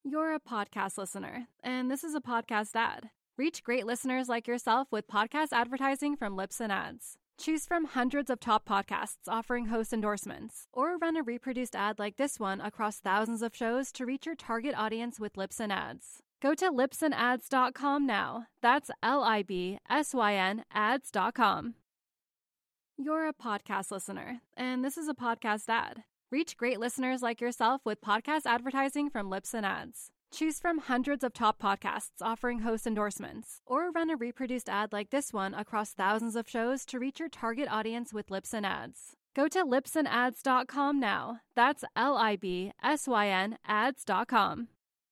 You're a podcast listener, and this is a podcast ad. Reach great listeners like yourself with podcast advertising from Libsyn Ads. Choose from hundreds of top podcasts offering host endorsements, or run a reproduced ad like this one across thousands of shows to reach your target audience with Libsyn Ads. Go to libsynads.com now. That's LIBSYN ads.com. You're a podcast listener, and this is a podcast ad. Reach great listeners like yourself with podcast advertising from Libsyn Ads. Choose from hundreds of top podcasts offering host endorsements, or run a reproduced ad like this one across thousands of shows to reach your target audience with Libsyn Ads. Go to libsynads.com now. That's LIBSYN ads.com.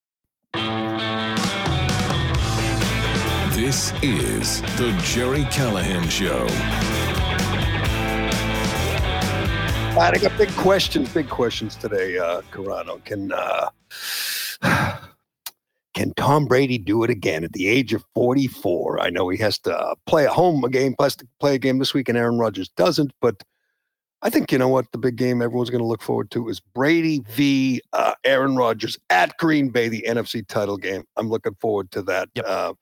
This is the Gerry Callahan Show. All right, I got big questions today, Carano. Can Tom Brady do it again at the age of 44? I know he has to play a game this week, and Aaron Rodgers doesn't, but I think, you know what, the big game everyone's going to look forward to is Brady v. Aaron Rodgers at Green Bay, the NFC title game. I'm looking forward to that. Yep.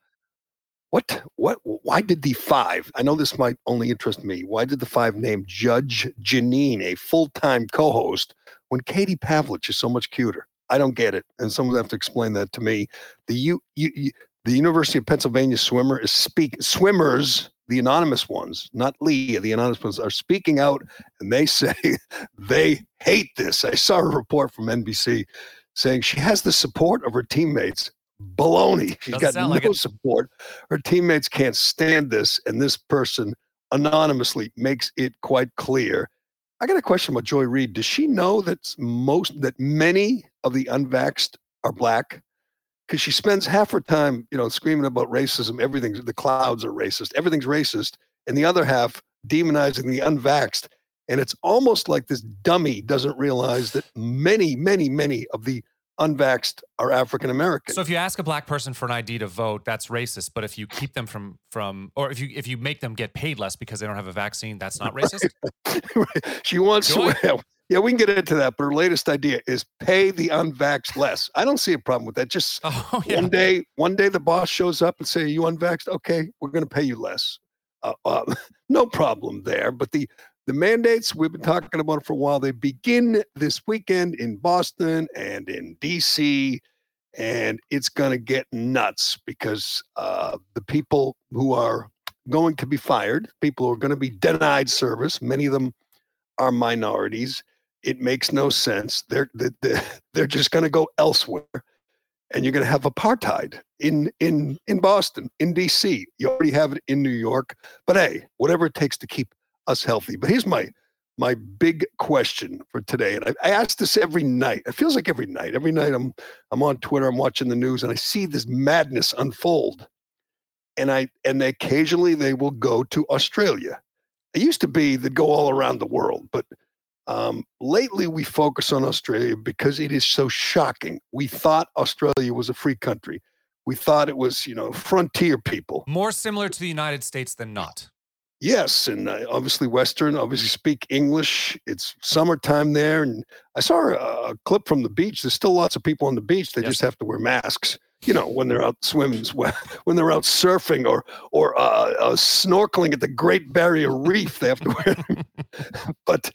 Why did the five, I know this might only interest me, why did the five name Judge Jeanine a full-time co-host when Katie Pavlich is so much cuter? I don't get it, and someone have to explain that to me. The University of Pennsylvania swimmers, the anonymous ones, not Leah, the anonymous ones, are speaking out, and they say they hate this. I saw a report from NBC saying she has the support of her teammates. Baloney. She's got no support. Her teammates can't stand this, and this person anonymously makes it quite clear. I got a question about Joy Reid. Does she know that many of the unvaxxed are black? Because she spends half her time, screaming about racism. The clouds are racist. Everything's racist. And the other half demonizing the unvaxxed. And it's almost like this dummy doesn't realize that many, many, many of the unvaxxed are African American. So if you ask a black person for an ID to vote, that's racist. But if you keep them from or if you make them get paid less because they don't have a vaccine, that's not racist. Right. She wants to. Yeah, we can get into that. But her latest idea is pay the unvaxxed less. I don't see a problem with that. Just one day the boss shows up and say, "Are you unvaxxed? Okay, we're going to pay you less." No problem there. But the mandates, we've been talking about it for a while. They begin this weekend in Boston and in D.C., and it's going to get nuts because the people who are going to be fired, people who are going to be denied service, many of them are minorities. It makes no sense. They're just going to go elsewhere, and you're going to have apartheid in Boston, in D.C. You already have it in New York. But hey, whatever it takes to keep us healthy. But here's my big question for today, and I ask this every night. It feels like every night. Every night I'm on Twitter, I'm watching the news, and I see this madness unfold. And occasionally they will go to Australia. It used to be they'd go all around the world, but lately we focus on Australia because it is so shocking. We thought Australia was a free country. We thought it was, frontier people. More similar to the United States than not. Yes, and obviously Western, obviously speak English. It's summertime there, and I saw a clip from the beach. There's still lots of people on the beach. They just have to wear masks, when they're out swimming, when they're out surfing or snorkeling at the Great Barrier Reef. They have to wear them. But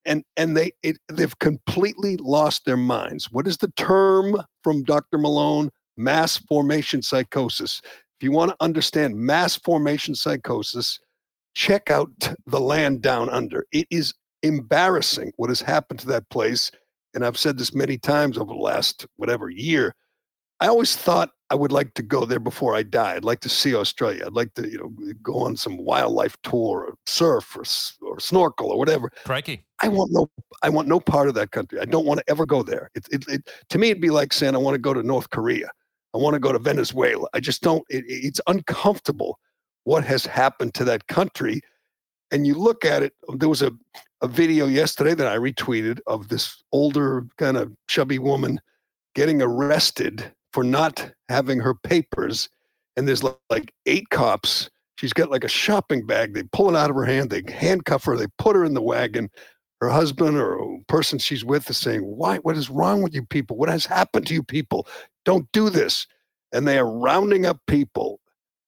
they've completely lost their minds. What is the term from Dr. Malone? Mass formation psychosis. If you want to understand mass formation psychosis, check out The Land Down Under. It is embarrassing what has happened to that place. And I've said this many times over the last, year. I always thought I would like to go there before I die. I'd like to see Australia. I'd like to, go on some wildlife tour or surf or snorkel or whatever. Crikey. I want no part of that country. I don't want to ever go there. To me, it'd be like saying I want to go to North Korea. I want to go to Venezuela. I just don't. It's uncomfortable what has happened to that country. And you look at it, there was a video yesterday that I retweeted of this older kind of chubby woman getting arrested for not having her papers. And there's like 8 cops. She's got like a shopping bag. They pull it out of her hand. They handcuff her. They put her in the wagon. Her husband or person she's with is saying, "Why? What is wrong with you people? What has happened to you people? don't do this. And they are rounding up people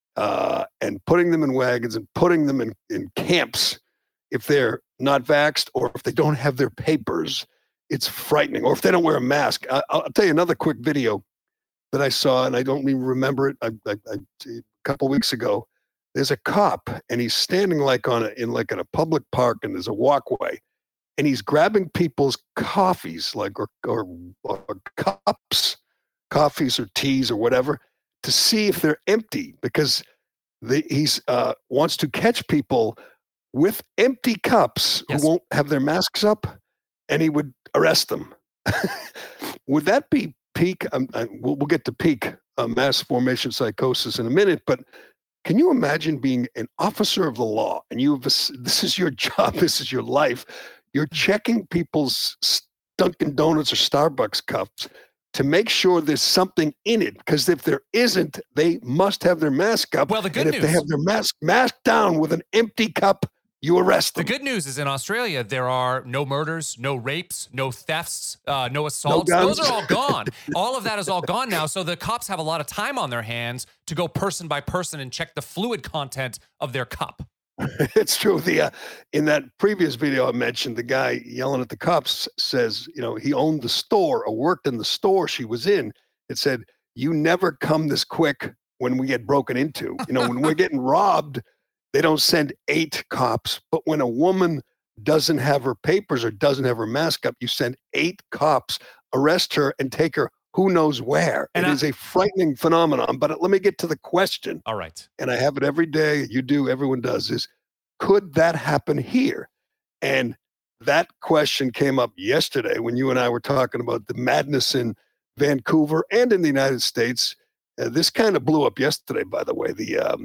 and putting them in wagons and putting them in camps if they're not vaxxed or if they don't have their papers. It's frightening. Or if they don't wear a mask. I'll tell you another quick video that I saw, and I don't even remember it. A couple weeks ago, there's a cop, and he's standing in a public park, and there's a walkway, and he's grabbing people's coffees, or cups, coffees or teas or whatever, to see if they're empty, because he's wants to catch people with empty cups who won't have their masks up, and he would arrest them. Would that be peak? We'll get to peak mass formation psychosis in a minute, but can you imagine being an officer of the law and this is your job, this is your life. You're checking people's Dunkin' Donuts or Starbucks cups to make sure there's something in it, because if there isn't, they must have their mask up. Well, the good news, if they have their mask down with an empty cup, you arrest them. The good news is in Australia, there are no murders, no rapes, no thefts, no assaults. No Those are all gone. All of that is all gone now. So the cops have a lot of time on their hands to go person by person and check the fluid content of their cup. It's true. In that previous video I mentioned, the guy yelling at the cops says, he owned the store or worked in the store she was in. It said, "You never come this quick when we get broken into. When we're getting robbed, they don't send 8 cops. But when a woman doesn't have her papers or doesn't have her mask up, you send 8 cops, arrest her, and take her who knows where." And it is a frightening phenomenon. But let me get to the question. All right. And I have it every day. You do. Everyone does. Is could that happen here? And that question came up yesterday when you and I were talking about the madness in Vancouver and in the United States. This kind of blew up yesterday, by the way.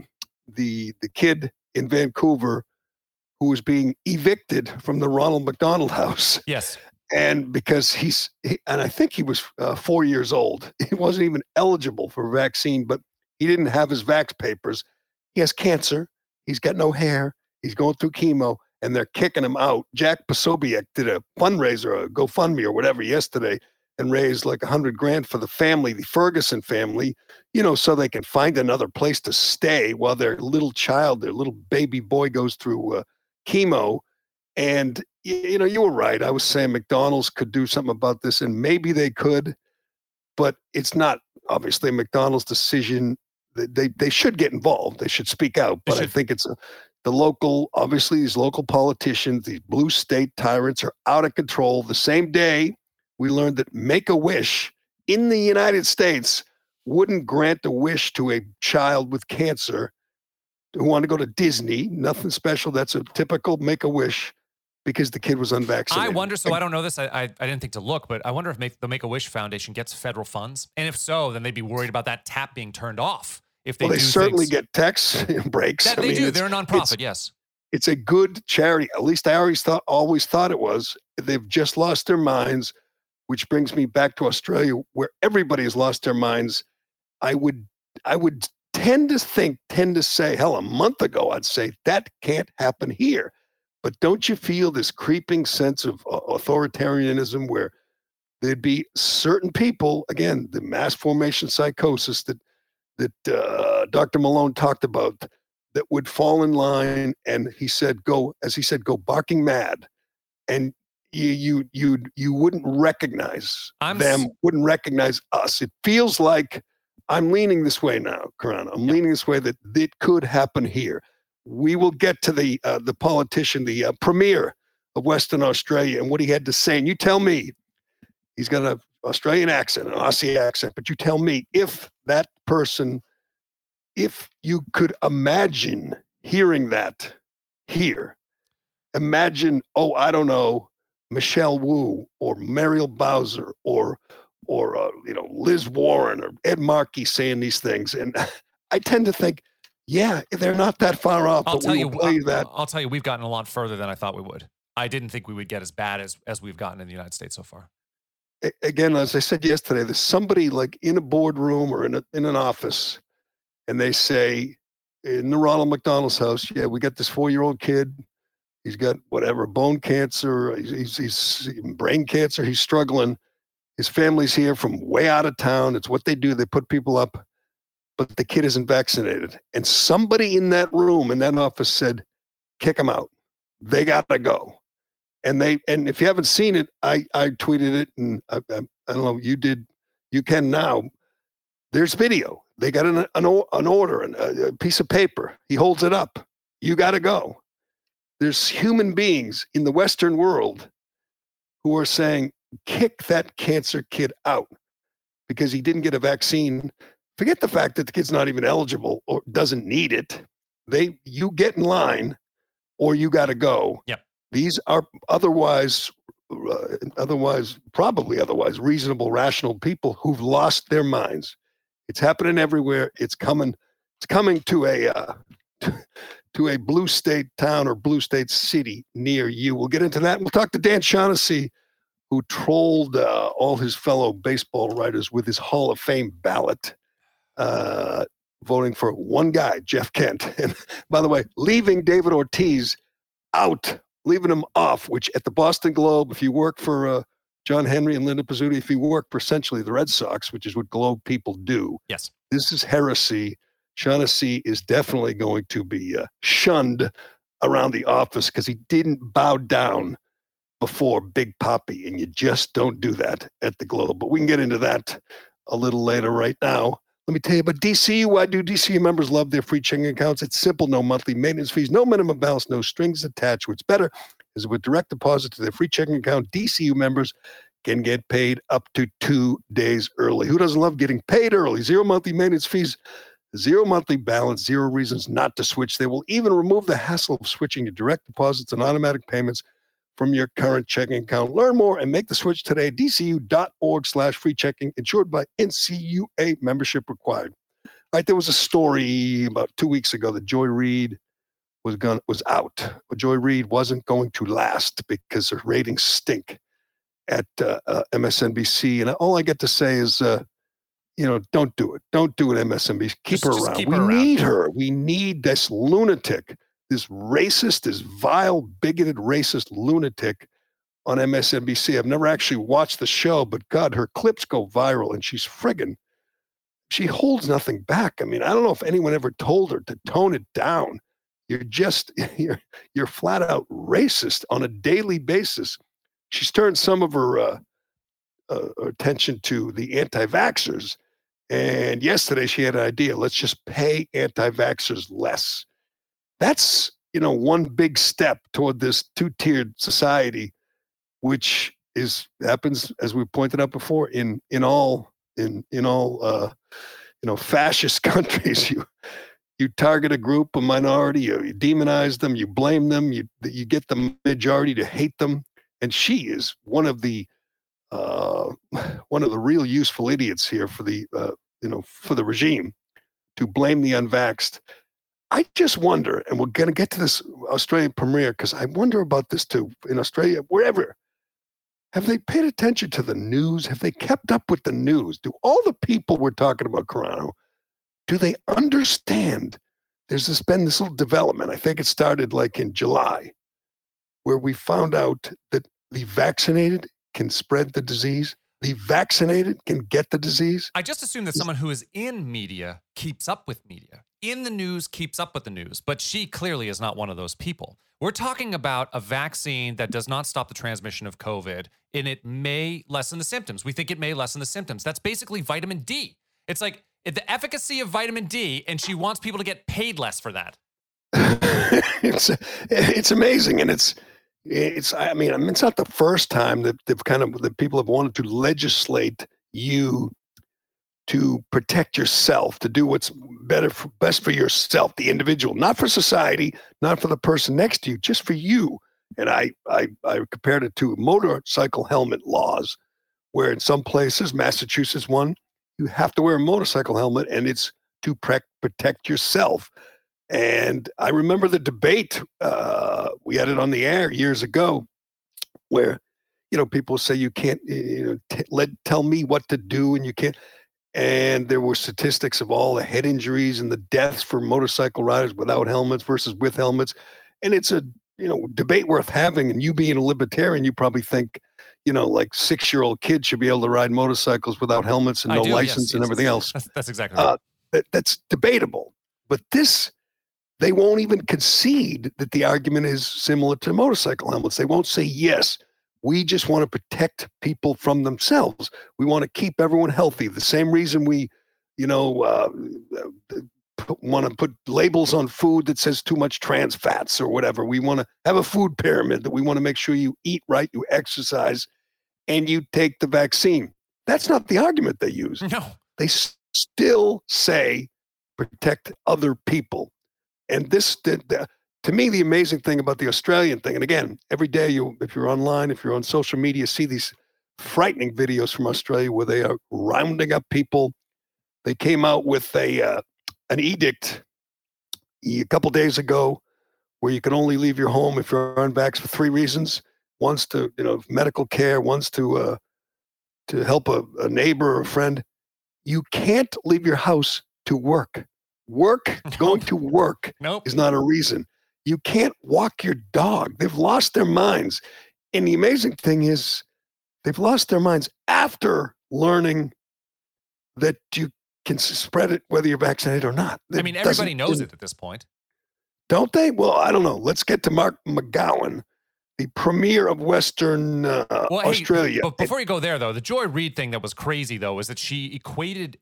The kid in Vancouver who was being evicted from the Ronald McDonald House. Yes. And because and I think he was 4 years old. He wasn't even eligible for a vaccine, but he didn't have his vax papers. He has cancer. He's got no hair. He's going through chemo, and they're kicking him out. Jack Posobiec did a fundraiser, a GoFundMe or whatever yesterday, and raised like $100,000 for the family, the Ferguson family, so they can find another place to stay while their little child, their little baby boy goes through chemo. And, you were right. I was saying McDonald's could do something about this, and maybe they could, but it's not obviously McDonald's decision. They should get involved. They should speak out. But I think it's obviously these local politicians, these blue state tyrants are out of control. The same day we learned that Make-A-Wish in the United States wouldn't grant a wish to a child with cancer who wanted to go to Disney. Nothing special. That's a typical Make-A-Wish, because the kid was unvaccinated. I wonder, so I don't know this. I didn't think to look, but I wonder if the Make-A-Wish Foundation gets federal funds. And if so, then they'd be worried about that tap being turned off. If they certainly get tax breaks. They do. They're a nonprofit, yes. It's a good charity. At least I always thought it was. They've just lost their minds, which brings me back to Australia, where everybody has lost their minds. I would tend to say, hell, a month ago, I'd say that can't happen here. But don't you feel this creeping sense of authoritarianism where there'd be certain people, again, the mass formation psychosis that Dr. Malone talked about, that would fall in line, and he said, go barking mad, and you wouldn't recognize them, wouldn't recognize us. It feels like I'm leaning this way now, Karan. I'm leaning this way that it could happen here. We will get to the politician, the premier of Western Australia, and what he had to say. And you tell me, he's got an Australian accent, an Aussie accent, but you tell me if that person, if you could imagine hearing that here, imagine, I don't know, Michelle Wu or Muriel Bowser or Liz Warren or Ed Markey saying these things. And I tend to think, yeah, they're not that far off. I'll tell you, we've gotten a lot further than I thought we would. I didn't think we would get as bad as we've gotten in the United States so far. Again, as I said yesterday, there's somebody like in a boardroom or in an office, and they say, in the Ronald McDonald's house, yeah, we got this 4-year-old kid. He's got whatever, bone cancer, he's brain cancer, he's struggling. His family's here from way out of town. It's what they do. They put people up, but the kid isn't vaccinated. And somebody in that room, in that office said, kick them out. They got to go. And if you haven't seen it, I tweeted it, and I don't know, you did, you can now. There's video. They got an order and a piece of paper. He holds it up. You got to go. There's human beings in the Western world who are saying, kick that cancer kid out because he didn't get a vaccine. Forget the fact that the kid's not even eligible or doesn't need it. You get in line or you got to go. Yep. These are otherwise reasonable, rational people who've lost their minds. It's happening everywhere. It's coming to a blue state town or blue state city near you. We'll get into that. We'll talk to Dan Shaughnessy, who trolled all his fellow baseball writers with his Hall of Fame ballot, voting for one guy, Jeff Kent. And by the way, leaving David Ortiz out, leaving him off, which at the Boston Globe, if you work for John Henry and Linda Pizzuti, if you work for essentially the Red Sox, which is what Globe people do, yes, this is heresy. Shaughnessy is definitely going to be shunned around the office because he didn't bow down before Big Papi, and you just don't do that at the Globe. But we can get into that a little later. Right now, let me tell you about DCU. Why do DCU members love their free checking accounts? It's simple, no monthly maintenance fees, no minimum balance, no strings attached. What's better is with direct deposit to their free checking account, DCU members can get paid up to 2 days early. Who doesn't love getting paid early? Zero monthly maintenance fees, zero monthly balance, zero reasons not to switch. They will even remove the hassle of switching to direct deposits and automatic payments from your current checking account. Learn more and make the switch today at dcu.org/free checking, insured by NCUA, membership required. All right, there was a story about 2 weeks ago that Joy Reid was out. But Joy Reid wasn't going to last because her ratings stink at MSNBC. And all I get to say is, don't do it. Don't do it, MSNBC. Keep her around. We need her. We need this lunatic, this racist, this vile, bigoted, racist lunatic on MSNBC. I've never actually watched the show, but God, her clips go viral, and she holds nothing back. I mean, I don't know if anyone ever told her to tone it down. You're flat out racist on a daily basis. She's turned some of her attention to the anti-vaxxers. And yesterday she had an idea. Let's just pay anti-vaxxers less. That's, one big step toward this two-tiered society, which happens, as we pointed out before, in all fascist countries. You target a group, a minority, you demonize them, you blame them, you get the majority to hate them. And she is one of the real useful idiots here for the regime to blame the unvaxxed. I just wonder, and we're going to get to this Australian premiere because I wonder about this too in Australia, wherever. Have they paid attention to the news? Have they kept up with the news? Do all the people we're talking about, Carano, do they understand? There's been this little development. I think it started like in July, where we found out that the vaccinated can spread the disease. The vaccinated can get the disease. I just assume that someone who is in media keeps up with media. In the news keeps up with the news, but she clearly is not one of those people. We're talking about a vaccine that does not stop the transmission of COVID, and it may lessen the symptoms. We think it may lessen the symptoms. That's basically vitamin D. It's like the efficacy of vitamin D, and she wants people to get paid less for that. It's amazing, and it's not the first time that people have wanted to legislate you to protect yourself, to do what's best for yourself, the individual, not for society, not for the person next to you, just for you. And I compared it to motorcycle helmet laws, where in some places, Massachusetts one, you have to wear a motorcycle helmet, and it's to protect yourself. And I remember the debate, we had it on the air years ago, where, people say you can't, tell me what to do, and you can't. And there were statistics of all the head injuries and the deaths for motorcycle riders without helmets versus with helmets. And it's a, debate worth having. And you being a libertarian, you probably think, like 6-year-old kids should be able to ride motorcycles without helmets and no license and everything else. That's exactly right. That's debatable. But this, they won't even concede that the argument is similar to motorcycle helmets. They won't say, yes, we just want to protect people from themselves. We want to keep everyone healthy. The same reason we, want to put labels on food that says too much trans fats or whatever. We want to have a food pyramid that we want to make sure you eat right, you exercise, and you take the vaccine. That's not the argument they use. No. They still say protect other people. And this, to me, the amazing thing about the Australian thing, and again, every day if you're online, if you're on social media, see these frightening videos from Australia where they are rounding up people. They came out with an edict a couple days ago where you can only leave your home if you're unvaxxed for 3 reasons. One's to, medical care. One's to help a neighbor or a friend. You can't leave your house to work. Going to work is not a reason. You can't walk your dog. They've lost their minds. And the amazing thing is they've lost their minds after learning that you can spread it whether you're vaccinated or not. Everybody knows it at this point. Don't they? Well, I don't know. Let's get to Mark McGowan, the premier of Western Australia. But before you go there, though, the Joy Reid thing that was crazy, though, is that she equated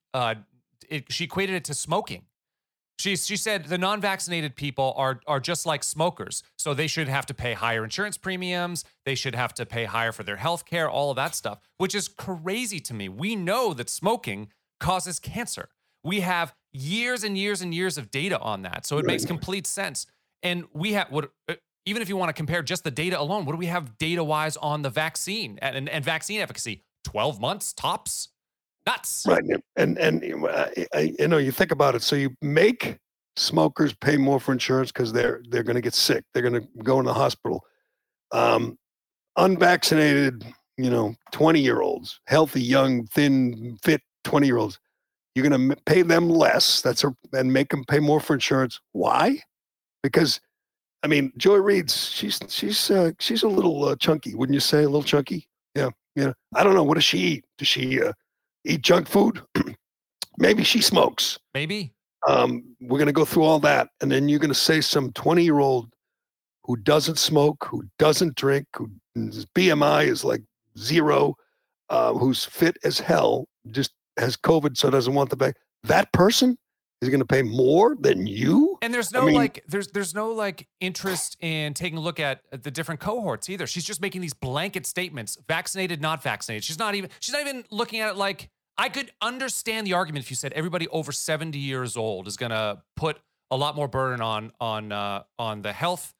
it to smoking. She said the non-vaccinated people are just like smokers, so they should have to pay higher insurance premiums. They should have to pay higher for their health care, all of that stuff, which is crazy to me. We know that smoking causes cancer. We have years and years and years of data on that, so it makes complete sense. And we have even if you want to compare just the data alone, what do we have data-wise on the vaccine and vaccine efficacy? 12 months tops. Nuts. Right. And you think about it. So you make smokers pay more for insurance because they're going to get sick. They're going to go in the hospital. Unvaccinated, 20-year-olds, healthy, young, thin, fit 20-year-olds, you're going to pay them less. And make them pay more for insurance. Why? Because, Joy Reid's, she's a little chunky, wouldn't you say? A little chunky? Yeah. I don't know. What does she eat? Does she eat junk food? Maybe she smokes. Maybe. We're going to go through all that. And then you're going to say some 20-year-old who doesn't smoke, who doesn't drink, whose BMI is like 0, who's fit as hell, just has COVID, so doesn't want the vaccine. That person is going to pay more than you. And there's no there's no interest in taking a look at the different cohorts either. She's just making these blanket statements, vaccinated, not vaccinated. She's not even looking at it like, I could understand the argument if you said everybody over 70 years old is going to put a lot more burden on the health,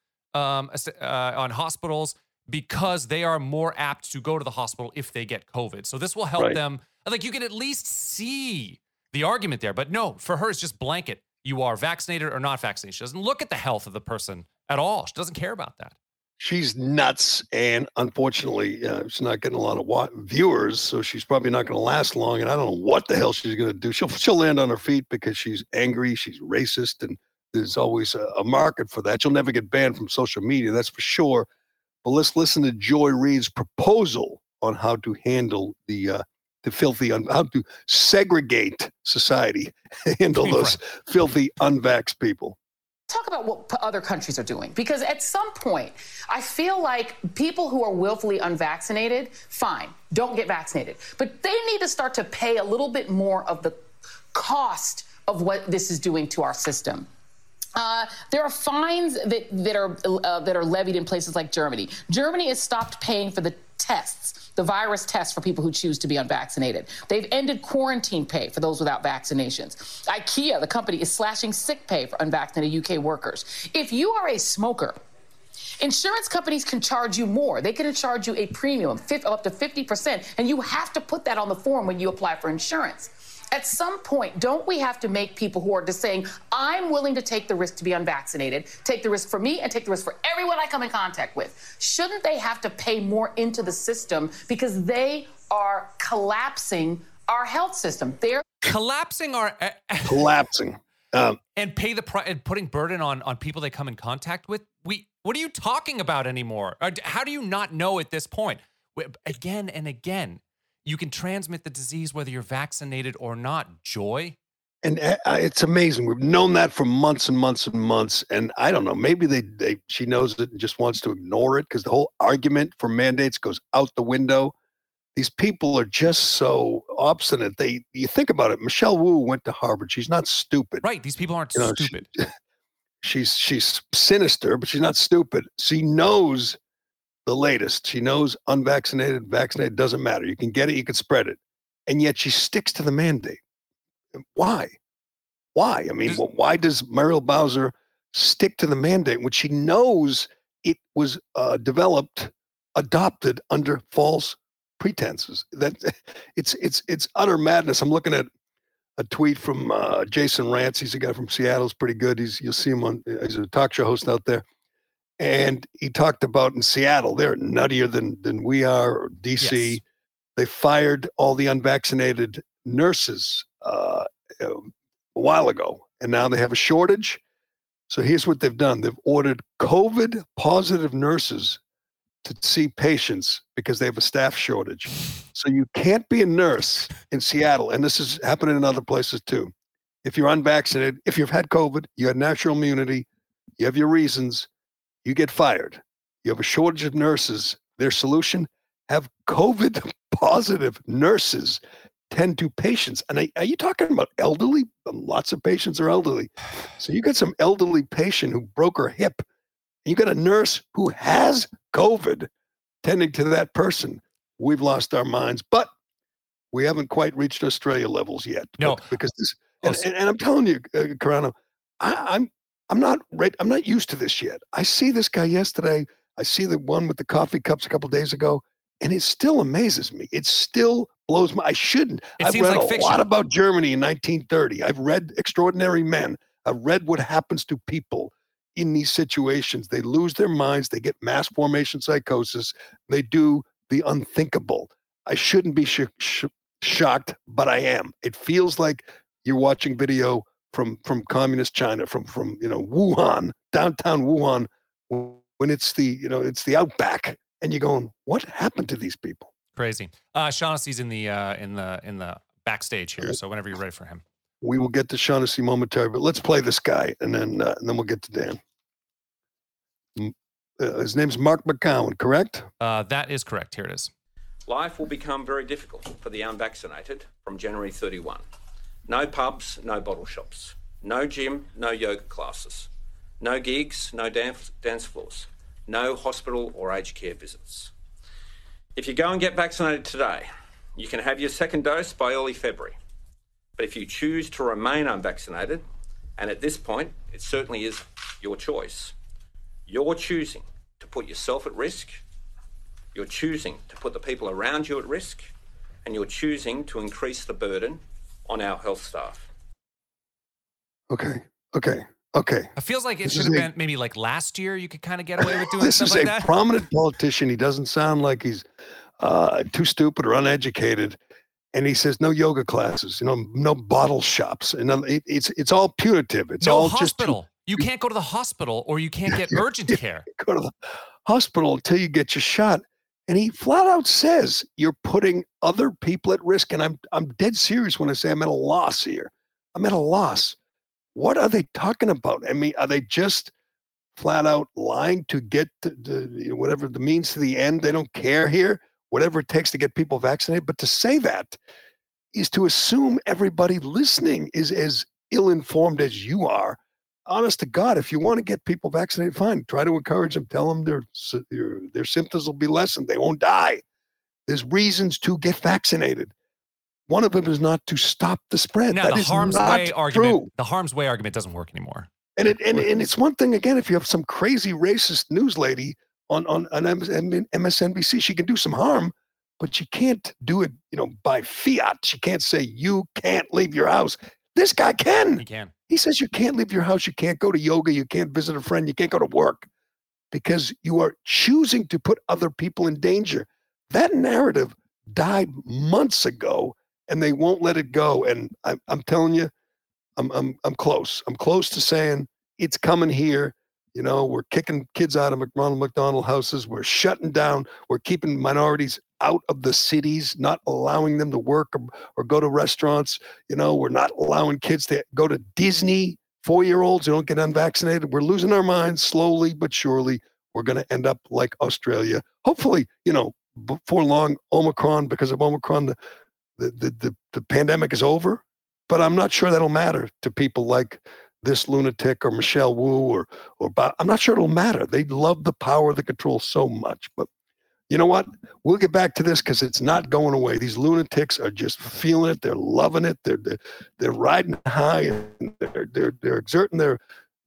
on hospitals, because they are more apt to go to the hospital if they get COVID. So this will help them. Like, you can at least see the argument there. But no, for her, it's just blanket. You are vaccinated or not vaccinated. She doesn't look at the health of the person at all. She doesn't care about that. She's nuts. And unfortunately, she's not getting a lot of viewers. So she's probably not going to last long. And I don't know what the hell she's going to do. She'll land on her feet because she's angry. She's racist. And there's always a market for that. She'll never get banned from social media. That's for sure. But let's listen to Joy Reid's proposal on how to handle the filthy, how to segregate society, handle those filthy unvaxxed people. Talk about what other countries are doing, because at some point, I feel like people who are willfully unvaccinated, fine, don't get vaccinated, but they need to start to pay a little bit more of the cost of what this is doing to our system. There are fines that are levied in places like Germany. Germany has stopped paying for the tests, the virus tests for people who choose to be unvaccinated. They've ended quarantine pay for those without vaccinations. IKEA, the company, is slashing sick pay for unvaccinated UK workers. If you are a smoker, insurance companies can charge you more. They can charge you a premium of up to 50%, and you have to put that on the form when you apply for insurance. At some point, don't we have to make people who are just saying, I'm willing to take the risk to be unvaccinated, take the risk for me and take the risk for everyone I come in contact with? Shouldn't they have to pay more into the system because they are collapsing our health system? They're collapsing our... collapsing. And pay and putting burden on people they come in contact with? What are you talking about anymore? How do you not know at this point? Again and again, you can transmit the disease whether you're vaccinated or not. Joy. And it's amazing. We've known that for months and months and months. And I don't know, maybe she knows it and just wants to ignore it because the whole argument for mandates goes out the window. These people are just so obstinate. You think about it. Michelle Wu went to Harvard. She's not stupid. Right. These people aren't stupid. She's sinister, but she's not stupid. She knows the latest. She knows unvaccinated, vaccinated, doesn't matter. You can get it, you can spread it. And yet she sticks to the mandate. Why? I mean, why does Muriel Bowser stick to the mandate when she knows it was adopted under false pretenses? That it's utter madness. I'm looking at a tweet from Jason Rantz. He's a guy from Seattle. He's pretty good. You'll see him he's a talk show host out there. And he talked about in Seattle, they're nuttier than we are, or DC. Yes. They fired all the unvaccinated nurses a while ago, and now they have a shortage. So here's what they've done. They've ordered COVID positive nurses to see patients because they have a staff shortage. So you can't be a nurse in Seattle, and this is happening in other places too. If you're unvaccinated, if you've had COVID, you had natural immunity, you have your reasons, you get fired. You have a shortage of nurses. Their solution, have COVID positive nurses tend to patients. And are you talking about elderly? Lots of patients are elderly. So you got some elderly patient who broke her hip. You got a nurse who has COVID tending to that person. We've lost our minds, but we haven't quite reached Australia levels yet. No, because this, and I'm telling you, Carano, I'm not used to this yet. I see this guy yesterday. I see the one with the coffee cups a couple days ago, and it still amazes me. It still blows my. I shouldn't. I've read a lot about Germany in 1930. I've read Extraordinary Men. I've read what happens to people in these situations. They lose their minds. They get mass formation psychosis. They do the unthinkable. I shouldn't be shocked, but I am. It feels like you're watching video from communist China, from Wuhan, downtown Wuhan, when it's the outback, and you're going, what happened to these people? Crazy. Shaughnessy's in the backstage here, so whenever you're ready for him. We will get to Shaughnessy momentarily, but let's play this guy, and then we'll get to Dan. His name's Mark McGowan, correct? That is correct. Here it is. Life will become very difficult for the unvaccinated from January 31. No pubs, no bottle shops. No gym, no yoga classes. No gigs, no dance floors. No hospital or aged care visits. If you go and get vaccinated today, you can have your second dose by early February. But if you choose to remain unvaccinated, and at this point, it certainly is your choice, you're choosing to put yourself at risk, you're choosing to put the people around you at risk, and you're choosing to increase the burden on our health staff. Okay. It feels like it should have been maybe like last year you could kind of get away with doing stuff like that. This is a prominent politician. He doesn't sound like he's too stupid or uneducated. And he says no yoga classes, no bottle shops. And it's all punitive. It's all hospital. You can't go to the hospital or you can't get urgent care. Go to the hospital until you get your shot. And he flat out says you're putting other people at risk. And I'm dead serious when I say I'm at a loss here. I'm at a loss. What are they talking about? I mean, are they just flat out lying to get whatever the means to the end? They don't care here, whatever it takes to get people vaccinated. But to say that is to assume everybody listening is as ill-informed as you are. Honest to God, if you want to get people vaccinated, fine. Try to encourage them. Tell them their symptoms will be lessened. They won't die. There's reasons to get vaccinated. One of them is not to stop the spread. Now, that the is harm's not way true. argument. The harm's way argument doesn't work anymore. And it's one thing again. If you have some crazy racist news lady on MSNBC, she can do some harm, but she can't do it, by fiat. She can't say you can't leave your house. This guy can. He can. He says you can't leave your house. You can't go to yoga. You can't visit a friend. You can't go to work because you are choosing to put other people in danger. That narrative died months ago. And they won't let it go. And I'm telling you, I'm close. I'm close to saying it's coming here. We're kicking kids out of Ronald McDonald houses. We're shutting down. We're keeping minorities out of the cities, not allowing them to work or go to restaurants. We're not allowing kids to go to Disney. 4-year-olds who don't get unvaccinated. We're losing our minds slowly but surely. We're going to end up like Australia. Hopefully, before long, Omicron, because of Omicron, the pandemic is over. But I'm not sure that'll matter to people like this lunatic or Michelle Wu or Bob. I'm not sure it'll matter. They love the power, the control so much. But you know what? We'll get back to this because it's not going away. These lunatics are just feeling it. They're loving it. They're riding high, and they're exerting their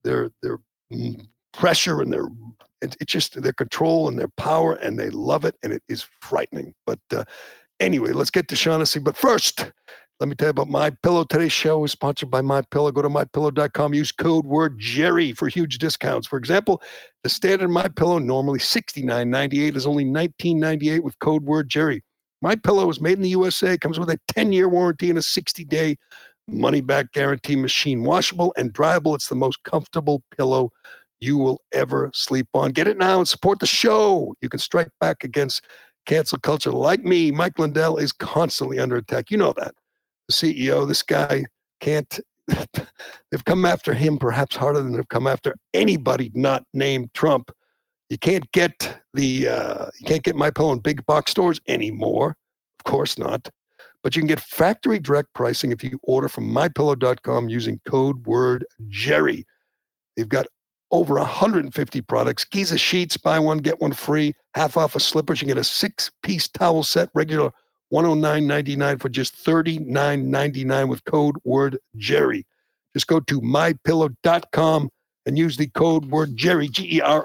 pressure and it's just their control and their power, and they love it, and it is frightening. But anyway, let's get to Shaughnessy. But first, let me tell you about MyPillow. Today's show is sponsored by MyPillow. Go to MyPillow.com. Use code word Jerry for huge discounts. For example, the standard MyPillow, normally $69.98, is only $19.98 with code word Jerry. MyPillow is made in the USA, comes with a 10-year warranty and a 60-day money-back guarantee. Machine washable and dryable. It's the most comfortable pillow you will ever sleep on. Get it now and support the show. You can strike back against cancel culture. Like me, Mike Lindell is constantly under attack. You know that. The CEO, this guy can't, they've come after him perhaps harder than they've come after anybody not named Trump. You can't get MyPillow in big box stores anymore. Of course not. But you can get factory direct pricing if you order from MyPillow.com using code word Jerry. They've got over 150 products. Giza sheets, buy one, get one free. Half off of slippers. You can get a 6-piece towel set, regular $109.99 for just $39.99 with code word Jerry. Just go to mypillow.com and use the code word Jerry, Gerry. All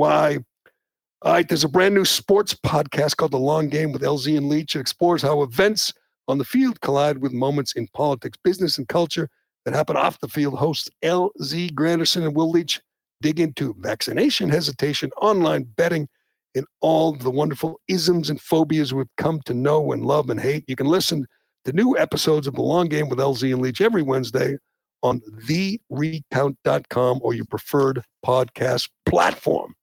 right, there's a brand new sports podcast called The Long Game with LZ and Leach. It explores how events on the field collide with moments in politics, business, and culture that happen off the field. Hosts LZ Granderson and Will Leach dig into vaccination hesitation, online betting, and all the wonderful isms and phobias we've come to know and love and hate. You can listen to new episodes of The Long Game with LZ and Leach every Wednesday on therecount.com or your preferred podcast platform.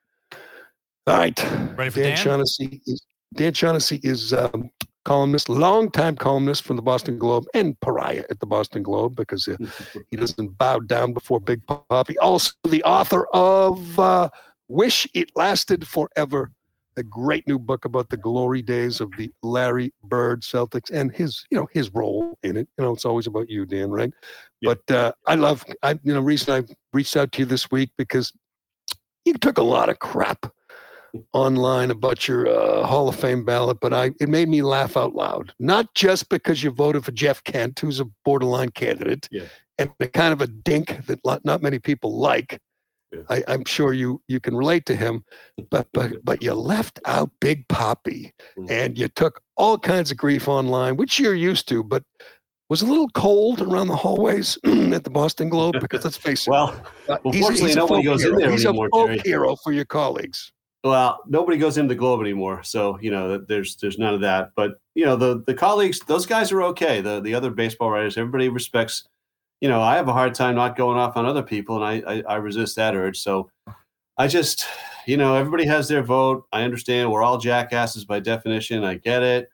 All right. Ready for Dan? Dan Shaughnessy is columnist, longtime columnist from the Boston Globe and pariah at the Boston Globe because he doesn't bow down before Big Papi. Also the author of Wish It Lasted Forever, a great new book about the glory days of the Larry Bird Celtics and his role in it. It's always about you, Dan, right? Yeah. But reason I reached out to you this week because you took a lot of crap online about your Hall of Fame ballot, but it made me laugh out loud. Not just because you voted for Jeff Kent, who's a borderline candidate, and a kind of a dink that not many people like. Yeah. I'm sure you can relate to him, but you left out Big Papi, and you took all kinds of grief online, which you're used to, but was a little cold around the hallways at the Boston Globe because let's face it. Well, fortunately, nobody goes in there anymore. He's a folk hero for your colleagues. Well, nobody goes into the Globe anymore, so there's none of that. But the colleagues, those guys are okay. The other baseball writers, everybody respects. I have a hard time not going off on other people, and I resist that urge. So I just, everybody has their vote. I understand we're all jackasses by definition. I get it.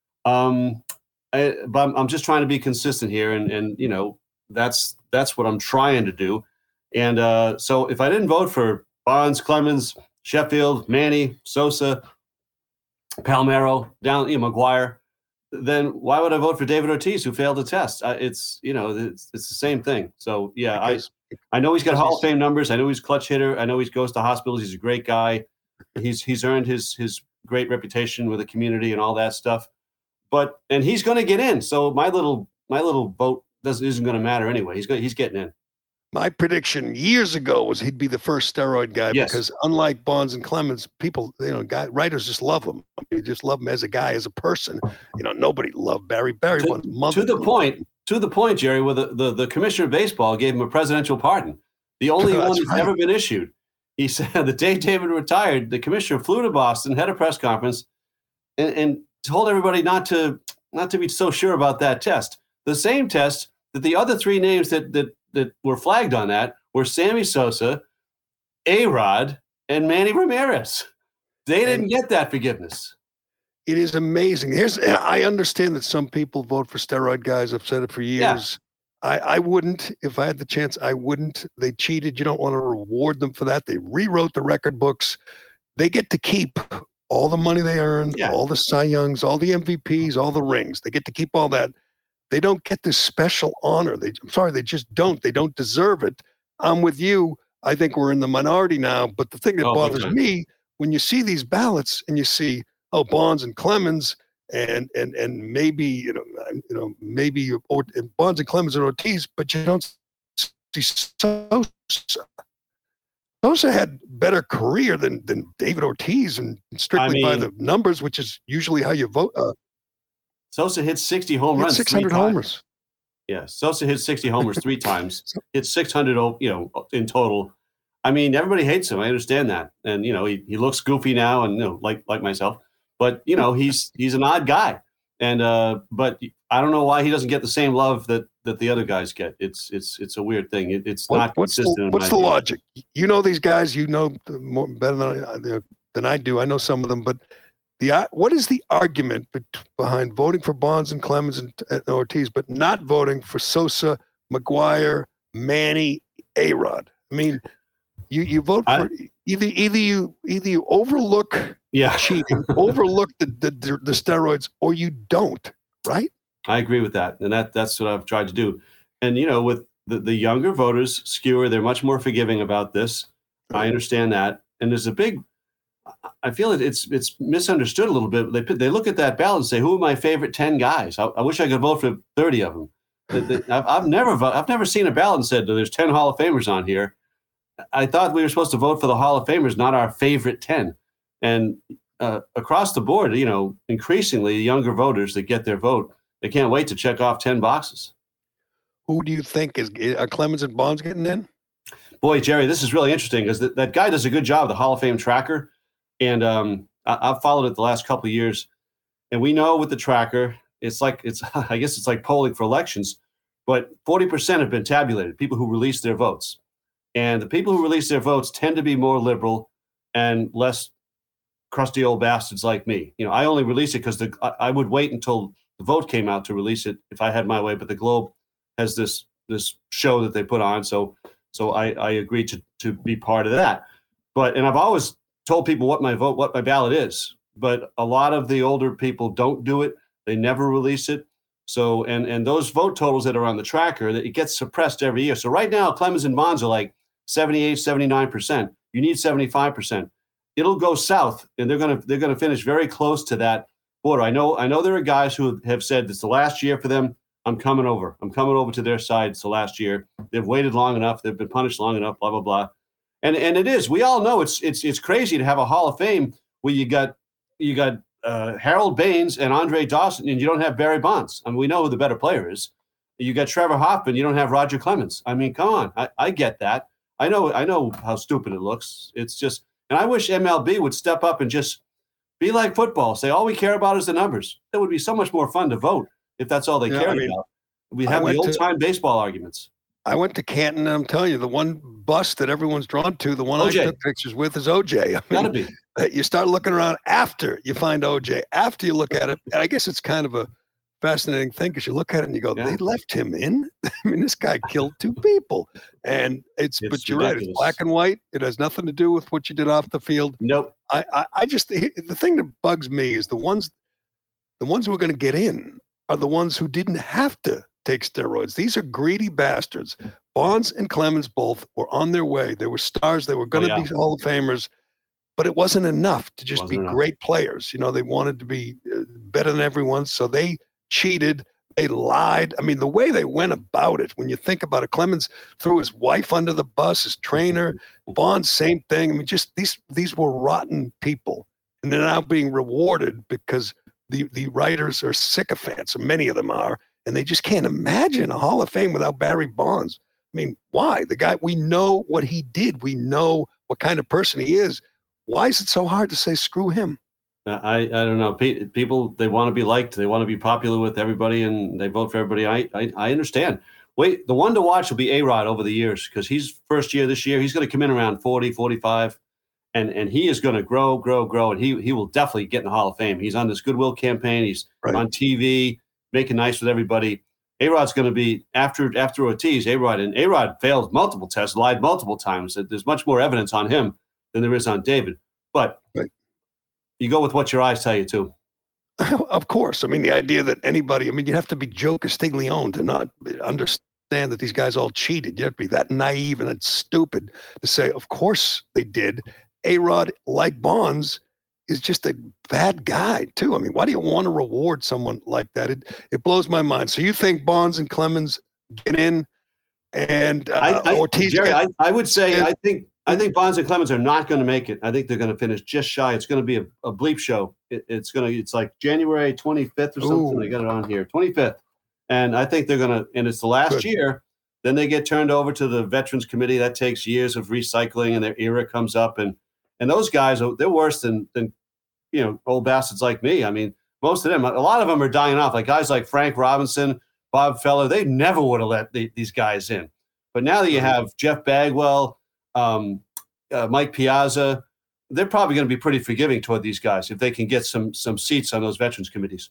But I'm just trying to be consistent here, and that's what I'm trying to do. And so if I didn't vote for Bonds, Clemens, Sheffield, Manny, Sosa, Palmeiro, McGuire, then why would I vote for David Ortiz, who failed the test? It's the same thing. So yeah, I know he's got Hall of Fame numbers. I know he's a clutch hitter. I know he goes to hospitals. He's a great guy. He's earned his great reputation with the community and all that stuff. And he's going to get in. So my little vote isn't going to matter anyway. He's getting in. My prediction years ago was he'd be the first steroid guy because unlike Bonds and Clemens, people, writers just love him. They just love him as a guy, as a person. Nobody loved Barry. Barry was mother. To the point, Jerry, where the commissioner of baseball gave him a presidential pardon, the only one that's ever been issued. He said the day David retired, the commissioner flew to Boston, had a press conference, and told everybody not to be so sure about that test. The same test that the other three names that were flagged on that were Sammy Sosa, A-Rod and Manny Ramirez. They didn't get that forgiveness. It is amazing. I understand that some people vote for steroid guys. I've said it for years. Yeah. I wouldn't. If I had the chance, I wouldn't. They cheated. You don't want to reward them for that. They rewrote the record books. They get to keep all the money they earned, all the Cy Youngs, all the MVPs, all the rings. They get to keep all that. They don't get this special honor. They just don't. They don't deserve it. I'm with you. I think we're in the minority now. But the thing that bothers me, when you see these ballots and you see, Bonds and Clemens and maybe maybe Bonds and Clemens and Ortiz, but you don't see Sosa. Sosa had better career than David Ortiz, and strictly by the numbers, which is usually how you vote. Sosa hit 60 home runs, 600 homers. Yeah, Sosa hit 60 homers 3 times. Hit 600, in total. I mean, everybody hates him. I understand that, and he looks goofy now, and like myself. But he's an odd guy, and but I don't know why he doesn't get the same love that the other guys get. It's a weird thing. It's not consistent. What's the logic? You know these guys. You know more better than I do. I know some of them, but what is the argument behind voting for Bonds and Clemens and Ortiz, but not voting for Sosa, McGuire, Manny, A-Rod? I mean, you vote for either you overlook cheating, overlook the steroids, or you don't, right? I agree with that, and that's what I've tried to do. And with the younger voters, Skewer, they're much more forgiving about this. I understand that, and there's a big. I feel it's misunderstood a little bit. They look at that ballot and say, "Who are my favorite 10 guys?" I wish I could vote for 30 of them. I've never seen a ballot and said there's 10 Hall of Famers on here. I thought we were supposed to vote for the Hall of Famers, not our favorite 10. And across the board, increasingly younger voters that get their vote, they can't wait to check off 10 boxes. Who do you think are Clemens and Bonds getting in? Boy, Jerry, this is really interesting because that guy does a good job, the Hall of Fame tracker. And I've followed it the last couple of years. And we know with the tracker, I guess it's like polling for elections, but 40% have been tabulated, people who release their votes. And the people who release their votes tend to be more liberal and less crusty old bastards like me. I only release it because I would wait until the vote came out to release it if I had my way. But the Globe has this show that they put on, so I agreed to be part of that. And I've always told people what my ballot is. But a lot of the older people don't do it. They never release it. So and those vote totals that are on the tracker, it gets suppressed every year. So right now, Clemens and Bonds are like 78, 79%. You need 75%. It'll go south, and they're gonna finish very close to that border. I know there are guys who have said it's the last year for them. I'm coming over to their side. It's the last year. They've waited long enough. They've been punished long enough. Blah blah blah. And it is. We all know it's crazy to have a Hall of Fame where you got Harold Baines and Andre Dawson, and you don't have Barry Bonds. I mean, we know who the better player is. You got Trevor Hoffman. You don't have Roger Clemens. I mean, come on. I get that. I know how stupid it looks. It's just, and I wish MLB would step up and just be like football. Say all we care about is the numbers. That would be so much more fun to vote if that's all they cared about. We have the old-time baseball arguments. I went to Canton, and I'm telling you, the one bus that everyone's drawn to, the one OJ. I took pictures with, is OJ. Gotta be. You start looking around after you find OJ. After you look at it, and I guess it's kind of a fascinating thing because you look at it and you go, they left him in? I mean, this guy killed 2 people. And but you're ridiculous. Right, it's black and white. It has nothing to do with what you did off the field. Nope. I just, the thing that bugs me is the ones who are going to get in are the ones who didn't have to take steroids. These are greedy bastards. Bonds and Clemens both were on their way. They were stars. They were going to be Hall of Famers, but it wasn't enough to just be great players. They wanted to be better than everyone, so they cheated. They lied. I mean, the way they went about it, when you think about it, Clemens threw his wife under the bus, his trainer. Bonds, same thing. I mean, just these were rotten people, and they're now being rewarded because the writers are sycophants, and many of them are, and they just can't imagine a Hall of Fame without Barry Bonds. I mean, why? The guy, we know what he did. We know what kind of person he is. Why is it so hard to say screw him? I don't know. People, they want to be liked. They want to be popular with everybody, and they vote for everybody. I understand. wait, the one to watch will be A-Rod over the years because he's first year this year. He's going to come in around 40, 45, and he is going to grow, and he will definitely get in the Hall of Fame. He's on this Goodwill campaign. He's on TV, making nice with everybody. A-Rod's going to be after Ortiz. A-Rod failed multiple tests, lied multiple times. There's much more evidence on him than there is on David. But you go with what your eyes tell you too. Of course. I mean, the idea that anybody, you have to be Joe Castiglione to not understand that these guys all cheated. You have to be that naive and that stupid to say, of course they did. A-Rod, like Bonds, is just a bad guy too. I mean, why do you want to reward someone like that? It blows my mind. So you think Bonds and Clemens get in, and Ortiz? Jerry, I would say I think Bonds and Clemens are not going to make it. I think they're going to finish just shy. It's going to be a bleep show. It's like January 25th or something. I got it on here, 25th, and I think they're going to. And it's the last year. Then they get turned over to the Veterans Committee. That takes years of recycling, and their era comes up and those guys, they're worse than old bastards like me. I mean, most of them, a lot of them are dying off. Like guys like Frank Robinson, Bob Feller, they never would have let these guys in. But now that you have Jeff Bagwell, Mike Piazza, they're probably going to be pretty forgiving toward these guys if they can get some seats on those veterans committees.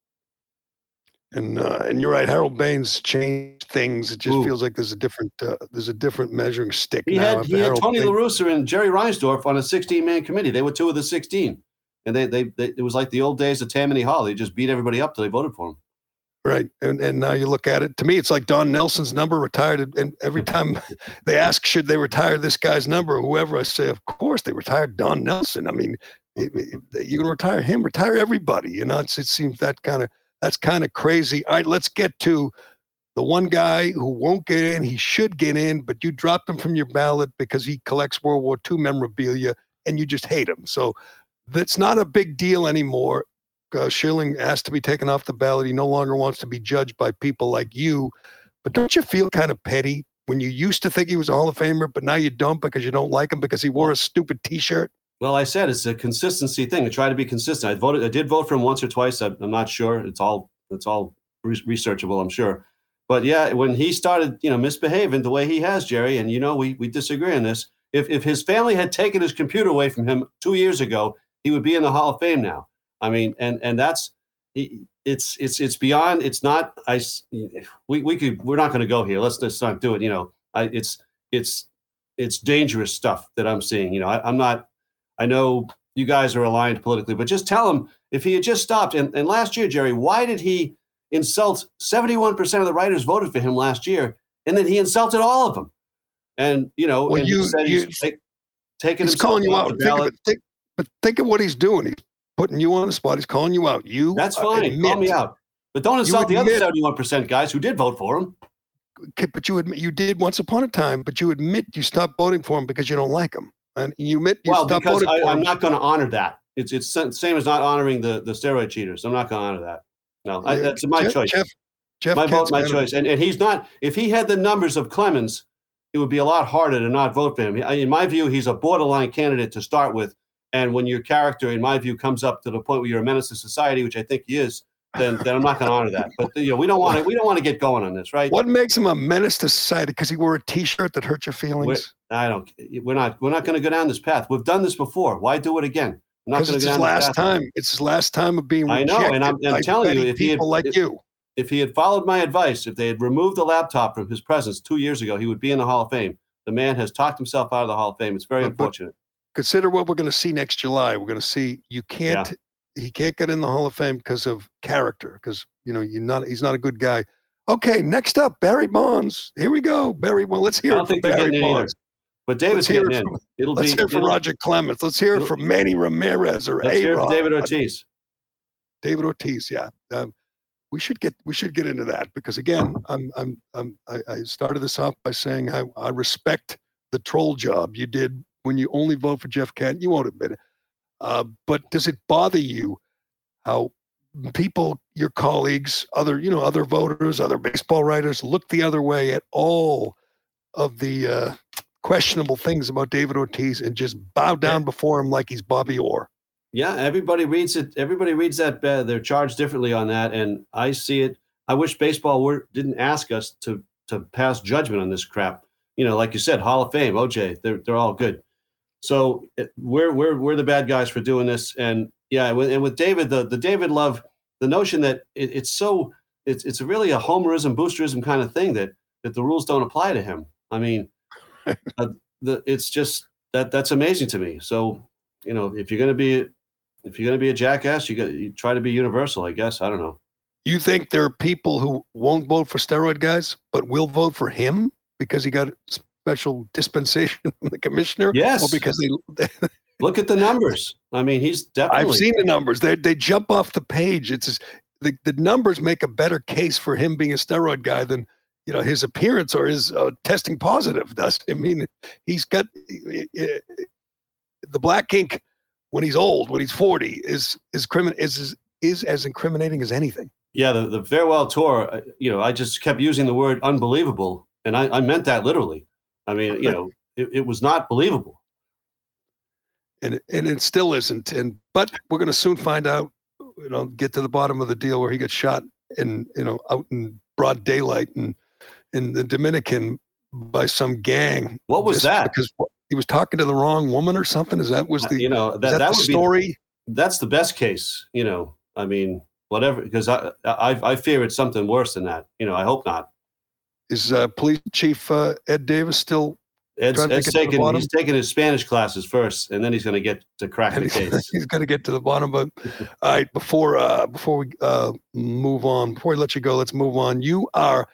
And you're right. Harold Baines changed things. It just feels like there's a different measuring stick. He now had Tony La Russa and Jerry Reinsdorf on a 16-man committee. They were two of the 16, and they it was like the old days of Tammany Hall. They just beat everybody up till they voted for him. Right, and now you look at it. To me, it's like Don Nelson's number retired, and every time they ask should they retire this guy's number, whoever, I say, of course they retired Don Nelson. I mean, you can retire him, retire everybody. It seems that's kind of crazy. All right, let's get to the one guy who won't get in. He should get in, but you dropped him from your ballot because he collects World War II memorabilia, and you just hate him. So that's not a big deal anymore. Schilling has to be taken off the ballot. He no longer wants to be judged by people like you. But don't you feel kind of petty when you used to think he was a Hall of Famer, but now you don't because you don't like him because he wore a stupid T-shirt? Well, I said it's a consistency thing. I try to be consistent. I did vote for him once or twice. I'm not sure. It's all researchable, I'm sure. But yeah, when he started, misbehaving the way he has, Jerry, and we disagree on this. If his family had taken his computer away from him 2 years ago, he would be in the Hall of Fame now. I mean, and that's it's beyond. It's not. We're not going to go here. Let's not do it. It's dangerous stuff that I'm seeing. I'm not. I know you guys are aligned politically, but just tell him if he had just stopped. And last year, Jerry, why did he insult 71% of the writers voted for him last year, and then he insulted all of them? And taking he's calling you out. But think of what he's doing. He's putting you on the spot. He's calling you out. That's fine. Call me out. But don't insult the other 71% guys who did vote for him. But you admit you did once upon a time, but you admit you stopped voting for him because you don't like him. And you admit you stopped voting for him. I'm not going to honor that. It's the same as not honoring the steroid cheaters. I'm not going to honor that. No, that's my choice. Jeff my vote, my choice. And he's not, if he had the numbers of Clemens, it would be a lot harder to not vote for him. In my view, he's a borderline candidate to start with. And when your character, in my view, comes up to the point where you're a menace to society, which I think he is, then I'm not going to honor that. But we don't want to get going on this, right? What makes him a menace to society? Because he wore a T-shirt that hurt your feelings. We're not going to go down this path. We've done this before. Why do it again? Because it's his last time. It's his last time of being rejected. I know, and I'm telling you, if he had followed my advice, if they had removed the laptop from his presence 2 years ago, he would be in the Hall of Fame. The man has talked himself out of the Hall of Fame. It's very unfortunate. Consider what we're going to see next July. We're going to see he can't get in the Hall of Fame because of character, because he's not a good guy. Okay, next up, Barry Bonds. Here we go, Barry. Well, let's hear it from Barry Bonds. But David's getting in. Let's hear it from Roger Clemens. Let's hear it from Manny Ramirez or A-Rod. David Ortiz. David Ortiz, yeah. We should get into that because again, I started this off by saying I respect the troll job you did when you only vote for Jeff Kent. You won't admit it. But does it bother you how people, your colleagues, other voters, other baseball writers look the other way at all of the questionable things about David Ortiz and just bow down before him like he's Bobby Orr? Yeah, everybody reads it. Everybody reads that. They're charged differently on that, and I see it. I wish baseball didn't ask us to to pass judgment on this crap. Like you said, Hall of Fame, OJ, they're all good. So we're the bad guys for doing this. And yeah, and with David, the David Love, the notion that it's really a homerism, boosterism kind of thing that the rules don't apply to him. I mean, it's just that's amazing to me. So, if you're going to be a jackass, you try to be universal, I guess. I don't know. You think there are people who won't vote for steroid guys, but will vote for him because he got special dispensation from the commissioner? Yes. Or because they look at the numbers. I mean, he's definitely. I've seen the numbers. They jump off the page. It's just, the numbers make a better case for him being a steroid guy than his appearance or his testing positive does. I mean, he's got the black ink when he's old, when he's 40, is as incriminating as anything. Yeah, the farewell tour. I just kept using the word unbelievable, and I meant that literally. I mean, it was not believable. And it still isn't. But we're going to soon find out. Get to the bottom of the deal where he got shot out in broad daylight and in the Dominican by some gang. What was that? Because he was talking to the wrong woman or something. That was the story. That's the best case. I mean, whatever. Because I fear it's something worse than that. I hope not. Is Police Chief Ed Davis still? He's taking his Spanish classes first, and then he's going to get to crack the case. He's going to get to the bottom. But all right, before we move on, before we let you go, let's move on. You are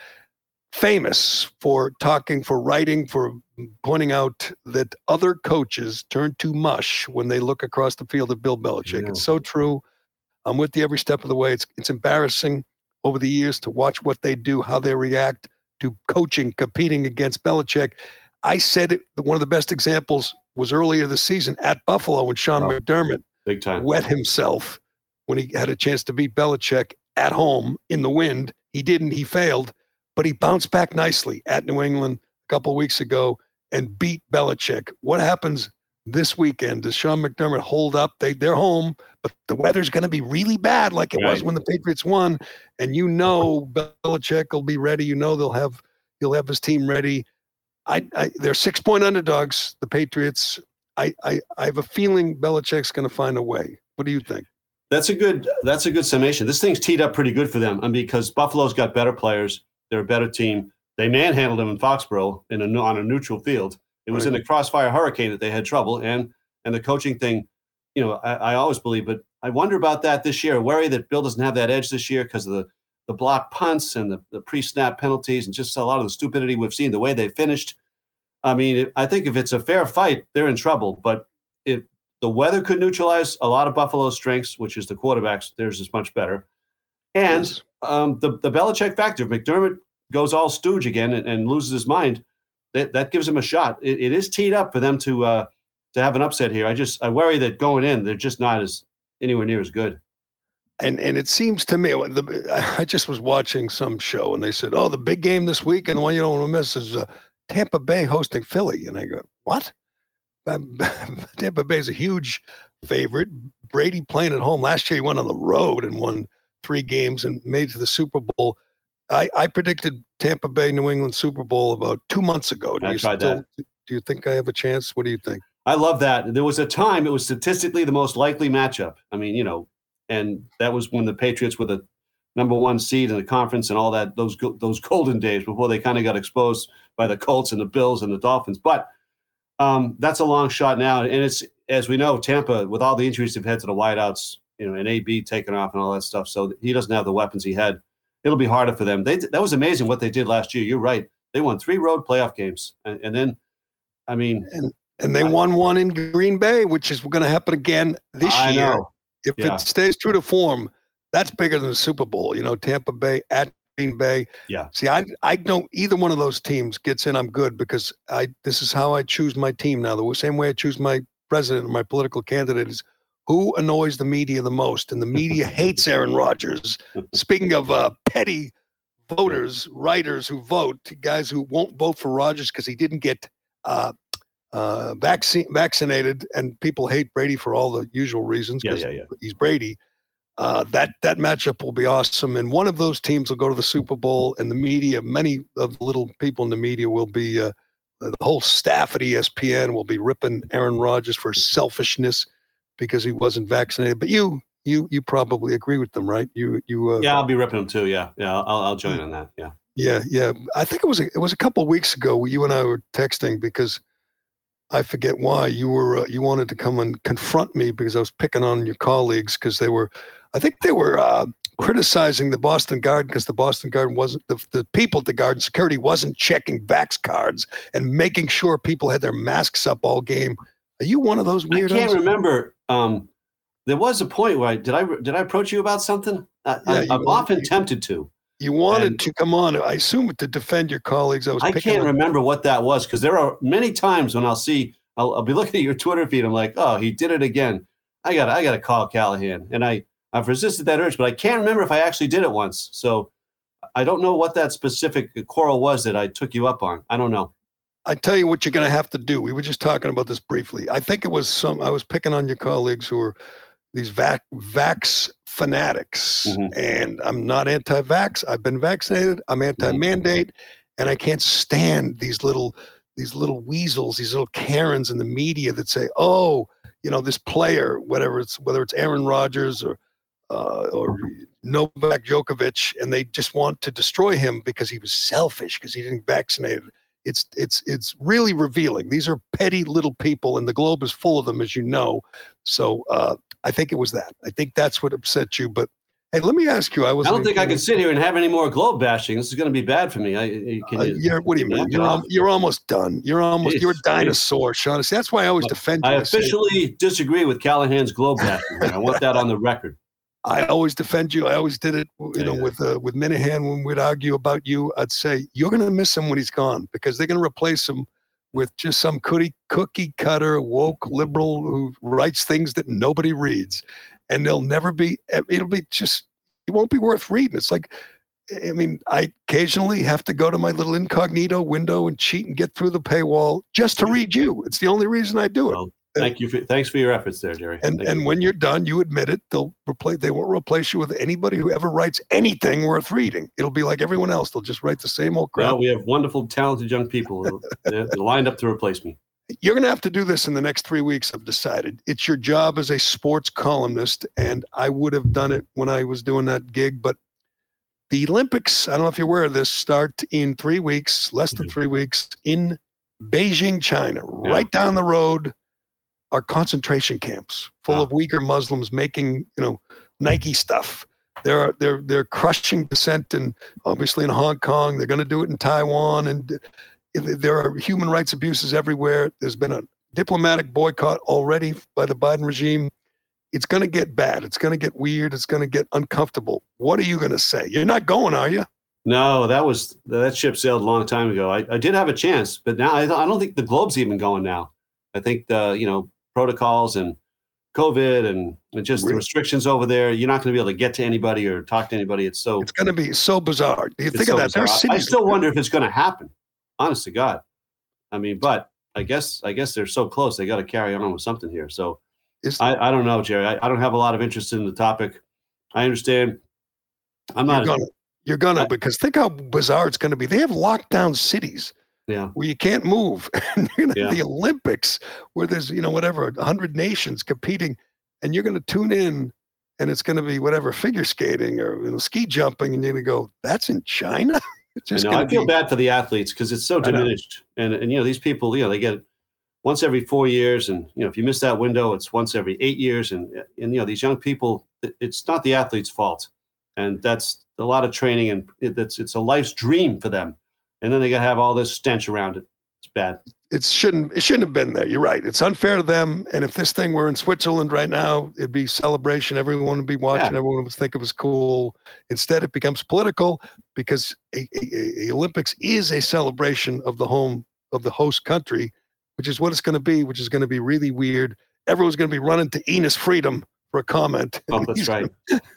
famous for writing, for pointing out that other coaches turn to mush when they look across the field at Bill Belichick. Yeah. It's so true. I'm with you every step of the way. It's embarrassing over the years to watch what they do, how they react to coaching, competing against Belichick. I said one of the best examples was earlier this season at Buffalo when Sean McDermott big time wet himself when he had a chance to beat Belichick at home in the wind. He didn't. He failed, but he bounced back nicely at New England a couple of weeks ago and beat Belichick. What happens this weekend? Does Sean McDermott hold up? They're home, but the weather's going to be really bad like it was when the Patriots won. And Belichick will be ready. He'll have his team ready. They're 6-point underdogs, the Patriots. I have a feeling Belichick's going to find a way. What do you think? That's a good summation. This thing's teed up pretty good for them, because Buffalo's got better players. They're a better team. They manhandled them in Foxborough on a neutral field. It was in the Crossfire Hurricane that they had trouble, and the coaching thing. I always believe, but I wonder about that this year. I worry that Bill doesn't have that edge this year because of the block punts and the pre-snap penalties and just a lot of the stupidity we've seen, the way they finished. I mean, I think if it's a fair fight, they're in trouble. But if the weather could neutralize a lot of Buffalo's strengths, which is the quarterbacks, theirs is much better. And the Belichick factor, if McDermott goes all stooge again and loses his mind, that gives him a shot. It is teed up for them to have an upset here. I worry that going in, they're just not anywhere near as good. And it seems to me, I just was watching some show and they said, the big game this week and the one you don't want to miss is Tampa Bay hosting Philly. And I go, what? Tampa Bay is a huge favorite. Brady playing at home. Last year he went on the road and won 3 games and made it to the Super Bowl. I predicted Tampa Bay, New England Super Bowl about 2 months ago. Do you think I have a chance? What do you think? I love that. There was a time it was statistically the most likely matchup. I mean, and that was when the Patriots were the number 1 seed in the conference and all that, those golden days before they kind of got exposed by the Colts and the Bills and the Dolphins. But that's a long shot now. And it's, as we know, Tampa, with all the injuries they've had to the wideouts, and AB taken off and all that stuff. So he doesn't have the weapons he had. It'll be harder for them. That was amazing what they did last year. You're right. They won 3 road playoff games. And then, I mean. And they won 1 in Green Bay, which is going to happen again this year. Know. If it stays true to form, that's bigger than the Super Bowl. Tampa Bay at Green Bay. Yeah. See, I don't either one of those teams gets in. I'm good because this is how I choose my team now. The same way I choose my president or my political candidate is who annoys the media the most, and the media hates Aaron Rodgers. Speaking of petty voters, writers who vote, guys who won't vote for Rodgers because he didn't get vaccinated, and people hate Brady for all the usual reasons. Yeah. He's Brady. That matchup will be awesome. And one of those teams will go to the Super Bowl, and the media, many of the little people in the media will be, the whole staff at ESPN will be ripping Aaron Rodgers for selfishness because he wasn't vaccinated. But you probably agree with them, right? Yeah, I'll be ripping him too. Yeah. I'll join on that. Yeah. Yeah. I think it was a couple of weeks ago you and I were texting because I forget why you wanted to come and confront me because I was picking on your colleagues because they were criticizing the Boston Garden because the Boston Garden wasn't the people at the Garden security wasn't checking vax cards and making sure people had their masks up all game. Are you one of those weirdos? I can't remember. There was a point where did I approach you about something? I'm often tempted to. You wanted to come on, I assume, to defend your colleagues. I can't remember what that was because there are many times when I'll be looking at your Twitter feed. I'm like, oh, he did it again. I gotta call Callahan, and I've resisted that urge, but I can't remember if I actually did it once. So I don't know what that specific quarrel was that I took you up on. I don't know. I tell you what you're going to have to do. We were just talking about this briefly. I think it was I was picking on your colleagues who are these vax fanatics, and I'm not anti-vax. I've been vaccinated. I'm anti-mandate, and I can't stand these little weasels, these little Karens in the media that say, "Oh, this player, whether it's Aaron Rodgers or Novak Djokovic, and they just want to destroy him because he was selfish because he didn't vaccinate." It's really revealing. These are petty little people, and the globe is full of them, as you know. So I think it was that. I think that's what upset you. But hey, let me ask you. I don't think I can sit here and have any more globe bashing. This is going to be bad for me. What do you mean? You're almost done. You're a dinosaur, Sean. See, that's why I always defend you. I officially disagree with Callahan's globe bashing. I want that on the record. I always defend you. I always did it, with Minahan when we'd argue about you. I'd say you're going to miss him when he's gone because they're going to replace him with just some cookie cutter woke liberal who writes things that nobody reads, and it'll it won't be worth reading. It's like, I mean, I occasionally have to go to my little incognito window and cheat and get through the paywall just to read you. It's the only reason I do it. Well, thanks for your efforts there, Jerry. And when you're done, you admit it. They won't replace you with anybody who ever writes anything worth reading. It'll be like everyone else. They'll just write the same old crap. Well, we have wonderful, talented young people. They're lined up to replace me. You're going to have to do this in the next 3 weeks, I've decided. It's your job as a sports columnist, and I would have done it when I was doing that gig. But the Olympics, I don't know if you're aware of this, start in 3 weeks, less than 3 weeks, in Beijing, China, right down the road. Are concentration camps full of Uyghur Muslims making, Nike stuff. They're crushing dissent, and obviously in Hong Kong. They're going to do it in Taiwan, and there are human rights abuses everywhere. There's been a diplomatic boycott already by the Biden regime. It's going to get bad. It's going to get weird. It's going to get uncomfortable. What are you going to say? You're not going, are you? No, that ship sailed a long time ago. I did have a chance, but now I don't think the globe's even going now. I think protocols and COVID and just the restrictions over there, you're not going to be able to get to anybody or talk to anybody. It's going to be so bizarre. Do you think of that? I still wonder if it's going to happen. Honest to God. I mean, but I guess they're so close. They got to carry on with something here. So I don't know, Jerry. I don't have a lot of interest in the topic. I understand. You're gonna because think how bizarre it's going to be. They have lockdown cities. Yeah. Where you can't move. The Olympics, where there's 100 nations competing, and you're going to tune in, and it's going to be whatever figure skating or ski jumping, and you're going to go, "That's in China." I feel bad for the athletes because it's so diminished, and these people, they get once every 4 years, and if you miss that window, it's once every 8 years, and these young people, it's not the athlete's fault, and that's a lot of training, and it's a life's dream for them. And then they got to have all this stench around it. It's bad. It shouldn't have been there. You're right. It's unfair to them. And if this thing were in Switzerland right now, it'd be celebration. Everyone would be watching. Yeah. Everyone would think it was cool. Instead, it becomes political because a Olympics is a celebration of the host country, which is what it's going to be, which is going to be really weird. Everyone's going to be running to Enos Freedom for a comment. Oh, that's right.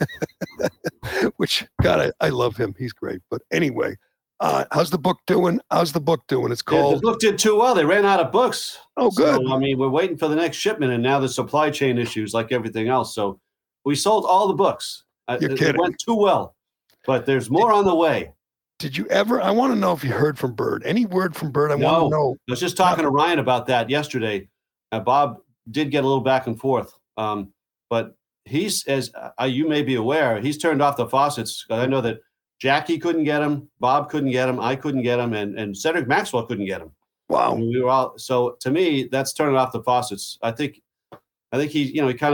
Which, God, I love him. He's great. But anyway. How's the book doing? It's called. The book did too well. They ran out of books. Oh, good. So, we're waiting for the next shipment, and now the supply chain issues, like everything else. So We sold all the books. You're It kidding. went too well, but there's more on the way. Did you ever? I want to know if you heard from Bird. Any word from Bird? I want to know. I was just talking to Ryan about that yesterday. Bob did get a little back and forth, but he's, as you may be aware, he's turned off the faucets. I know that Jackie couldn't get him, Bob couldn't get him, I couldn't get him, and Cedric Maxwell couldn't get him. Wow. We were all, so to me, that's turning off the faucets. I think he,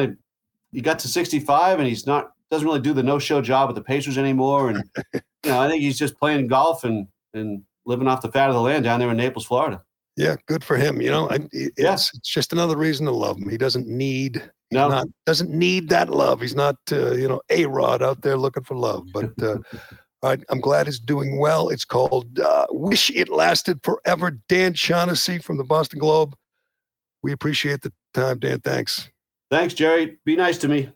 he got to 65 and doesn't really do the no-show job with the Pacers anymore. And, I think he's just playing golf and living off the fat of the land down there in Naples, Florida. Yeah, good for him. It's just another reason to love him. He doesn't need that love. He's not, A-Rod out there looking for love. But I'm glad he's doing well. It's called Wish It Lasted Forever. Dan Shaughnessy from the Boston Globe. We appreciate the time, Dan. Thanks. Thanks, Jerry. Be nice to me.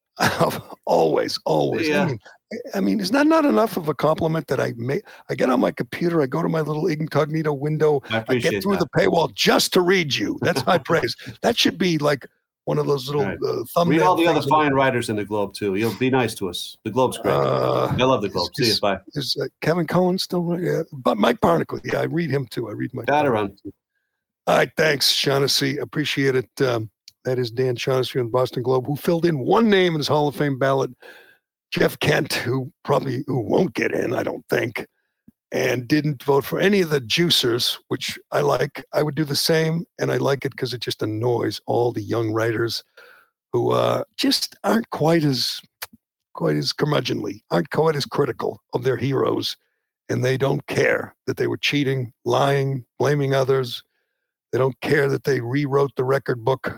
Always. Yeah. I mean, is that not enough of a compliment that I get on my computer, I go to my little incognito window, I get through the paywall just to read you. That's high praise. That should be like one of those little thumbnail. Read all the other things fine writers in the Globe too. You'll be nice to us. The Globe's great. I love the Globe. See you. Bye. Is Kevin Cohen still? Yeah, but Mike Barnacle. Yeah, I read him too. I read Mike. Got to run. All right, thanks, Shaughnessy. Appreciate it. That is Dan Shaughnessy from the Boston Globe, who filled in one name in his Hall of Fame ballot, Jeff Kent, who won't get in, I don't think, and didn't vote for any of the juicers, which I like. I would do the same, and I like it because it just annoys all the young writers who just aren't quite as curmudgeonly, aren't quite as critical of their heroes, and they don't care that they were cheating, lying, blaming others. They don't care that they rewrote the record book.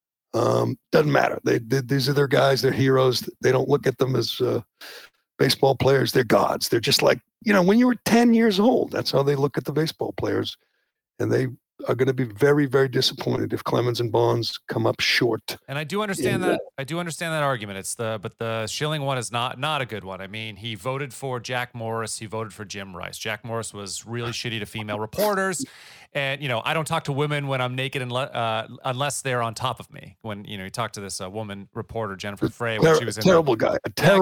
Doesn't matter. These are their guys, they're heroes. They don't look at them as baseball players. They're gods. They're just like, when you were 10 years old, that's how they look at the baseball players. And they are going to be very, very disappointed if Clemens and Bonds come up short. And I do understand that. I do understand that argument. But the Schilling one is not a good one. I mean, he voted for Jack Morris. He voted for Jim Rice. Jack Morris was really shitty to female reporters. And, I don't talk to women when I'm naked unless they're on top of me. When, you talk to this woman reporter, Jennifer Frey, when she was in terrible guy.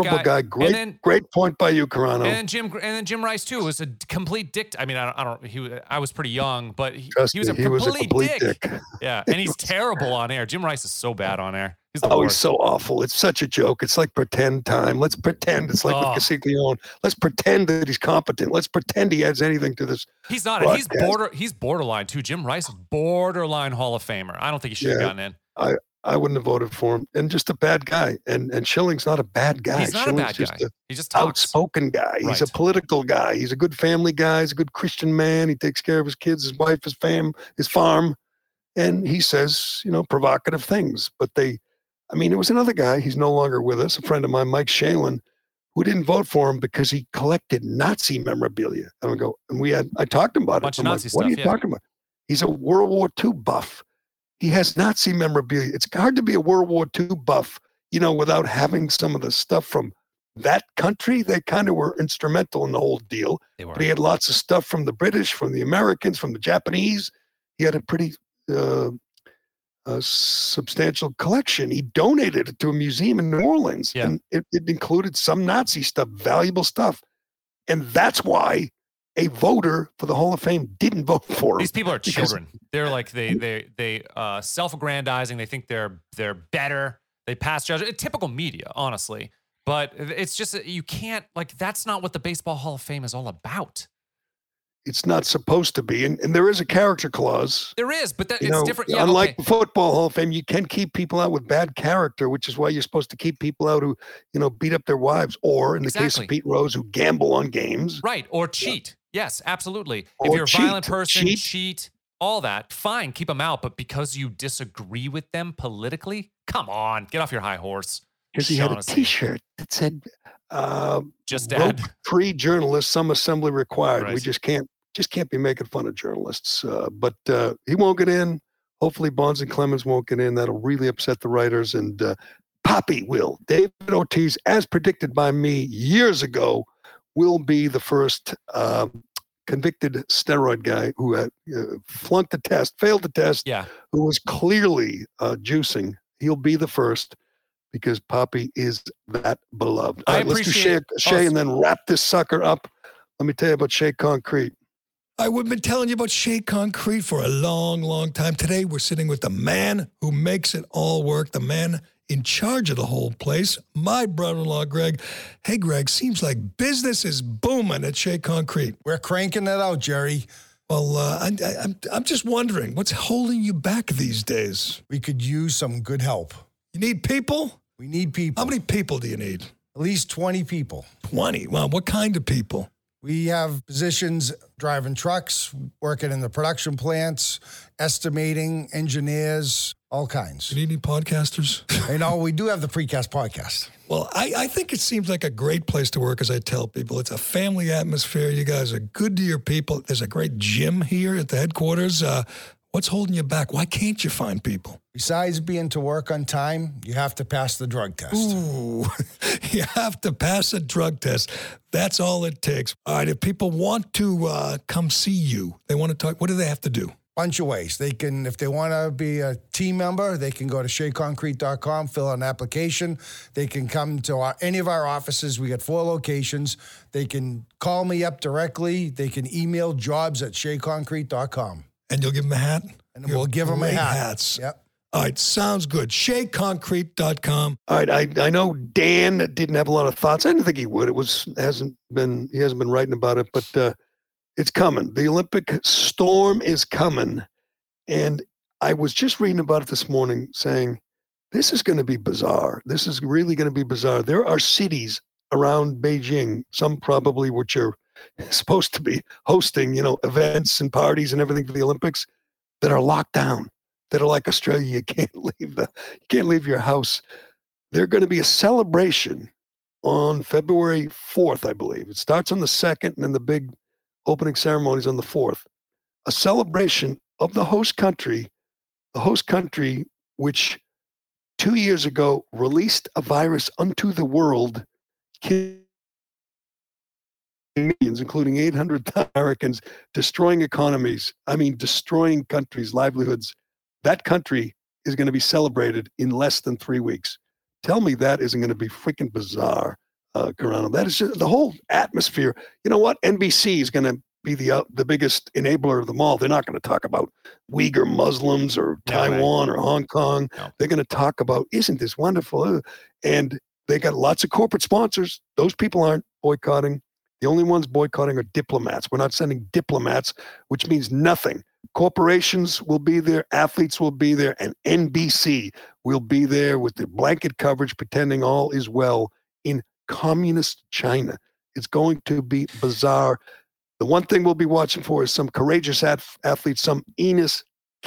Great point by you, Carano. And then Jim Rice too was a complete dick. I mean, I was pretty young, but he was a complete dick. Yeah, and he's terrible on air. Jim Rice is so bad on air. He's so awful. It's such a joke. It's like pretend time. Let's pretend. It's like with Castiglione. Let's pretend that he's competent. Let's pretend he adds anything to this. He's not. He's borderline too. Jim Rice, borderline Hall of Famer. I don't think he should have gotten in. I wouldn't have voted for him. And just a bad guy. And Schilling's not a bad guy. He's not Schilling's a bad guy. He just outspoken guy. He's a political guy. He's a good family guy. He's a good Christian man. He takes care of his kids, his wife, his farm. And he says, provocative things. But it was another guy. He's no longer with us. A friend of mine, Mike Shalin, who didn't vote for him because he collected Nazi memorabilia. I talked to him about it. I'm like, what are you talking about? He's a World War II buff. He has Nazi memorabilia. It's hard to be a World War II buff, without having some of the stuff from that country. They kind of were instrumental in the whole deal. But he had lots of stuff from the British, from the Americans, from the Japanese. He had a pretty substantial collection. He donated it to a museum in New Orleans, and it included some Nazi stuff, valuable stuff. And that's why a voter for the Hall of Fame didn't vote for him. These people are children. They're like they self-aggrandizing. They think they're better. They pass judgment. Typical media, honestly. But it's just you can't that's not what the Baseball Hall of Fame is all about. It's not supposed to be, and there is a character clause. There is, but it's different. Yeah, unlike the Football Hall of Fame, you can keep people out with bad character, which is why you're supposed to keep people out who, beat up their wives, or in the case of Pete Rose, who gamble on games. Right, or cheat. Yes, absolutely. If you're a violent person, cheat, all that, fine, keep them out. But because you disagree with them politically, come on, get off your high horse. Because he had a T-shirt that said, "Just add free journalists, some assembly required." Right. We just can't be making fun of journalists. But he won't get in. Hopefully Bonds and Clemens won't get in. That'll really upset the writers. And Poppy will. David Ortiz, as predicted by me years ago, will be the first convicted steroid guy who had failed the test, who was clearly juicing. He'll be the first. because Poppy is that beloved. I All right, let's do Shea, and then wrap this sucker up. Let me tell you about Shea Concrete. We've been telling you about Shea Concrete for a long, long time. Today, we're sitting with the man who makes it all work, the man in charge of the whole place, my brother-in-law, Greg. Hey, Greg, seems like business is booming at Shea Concrete. We're cranking it out, Jerry. Well, I'm just wondering, what's holding you back these days? We could use some good help. You need people? We need people. How many people do you need? At least 20 people. 20? Well, what kind of people? We have positions driving trucks, working in the production plants, estimating, engineers, all kinds. You need any podcasters? We do have the Precast podcast. Well, I think it seems like a great place to work, as I tell people. It's a family atmosphere. You guys are good to your people. There's a great gym here at the headquarters. What's holding you back? Why can't you find people? Besides being to work on time, you have to pass the drug test. Ooh, you have to pass a drug test. That's all it takes. All right, if people want to come see you, they want to talk, what do they have to do? Bunch of ways. They can, if they want to be a team member, they can go to SheaConcrete.com, fill out an application. They can come to any of our offices. We got 4 locations. They can call me up directly. They can email jobs@SheaConcrete.com. And you'll give them a hat? And we'll give them a hat. Hats. Yep. All right, sounds good. SheaConcrete.com. All right, I know Dan didn't have a lot of thoughts. I didn't think he would. He hasn't been writing about it, but it's coming. The Olympic storm is coming. And I was just reading about it this morning saying, this is going to be bizarre. This is really going to be bizarre. There are cities around Beijing, some probably which are supposed to be hosting, events and parties and everything for the Olympics, that are locked down, that are like Australia. You can't leave your house. There's going to be a celebration on February 4th, I believe. It starts on the 2nd, and then the big opening ceremonies on the 4th. A celebration of the host country which 2 years ago released a virus unto the world, killing millions, including 800,000 Americans, destroying economies. I mean, destroying countries' livelihoods. That country is going to be celebrated in less than 3 weeks. Tell me that isn't going to be freaking bizarre, Carano. That is just the whole atmosphere. You know what? NBC is going to be the biggest enabler of them all. They're not going to talk about Uyghur Muslims or Taiwan or Hong Kong. No. They're going to talk about, isn't this wonderful? And they got lots of corporate sponsors. Those people aren't boycotting. The only ones boycotting are diplomats. We're not sending diplomats, which means nothing. Corporations will be there, athletes will be there, and NBC will be there with the blanket coverage pretending all is well in communist China. It's going to be bizarre. The one thing we'll be watching for is some courageous athletes, some Enos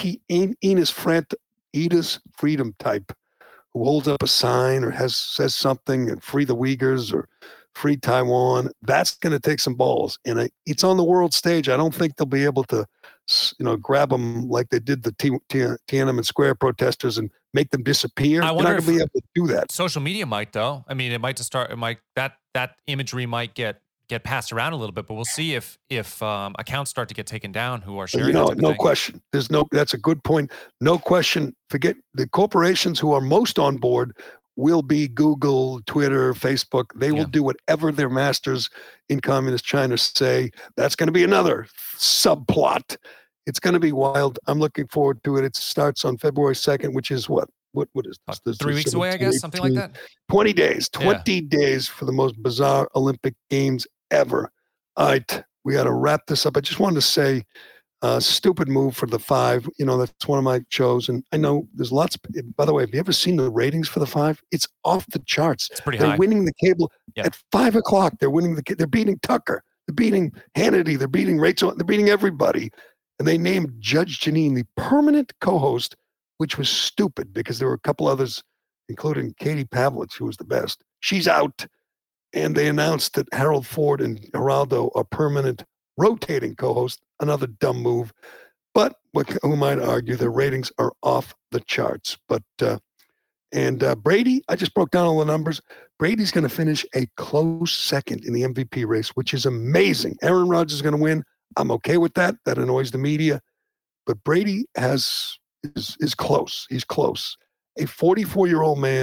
Freedom type who holds up a sign or says something and free the Uyghurs or free Taiwan. That's going to take some balls. And it's on the world stage. I don't think they'll be able to, grab them like they did the Tiananmen Square protesters and make them disappear. I wonder if be able to do that. Social media might, though. I mean, it might that imagery might get passed around a little bit, but we'll see if accounts start to get taken down who are sharing. No question. That's a good point. No question. Forget the corporations who are most on board will be Google, Twitter, Facebook. They will do whatever their masters in communist China say. That's going to be another subplot. It's going to be wild. I'm looking forward to it. It starts on February 2nd, which is what is this? 3 weeks away, I guess, something like that. 20 days. 20 days for the most bizarre Olympic Games ever. All right, we got to wrap this up. I just wanted to say, stupid move for the 5. That's one of my shows, and I know there's lots. By the way, have you ever seen the ratings for the 5? It's off the charts. It's pretty high. They're winning the cable at 5 o'clock. They're winning they're beating Tucker. They're beating Hannity. They're beating Rachel. They're beating everybody. And they named Judge Jeanine the permanent co-host, which was stupid because there were a couple others, including Katie Pavlich, who was the best. She's out. And they announced that Harold Ford and Geraldo are permanent rotating co-host. Another dumb move. But who might argue their ratings are off the charts. But Brady, I just broke down all the numbers. Brady's going to finish a close second in the MVP race, which is amazing. Aaron Rodgers is going to win. I'm okay with that. That annoys the media. But Brady is close. He's close. A 44-year-old man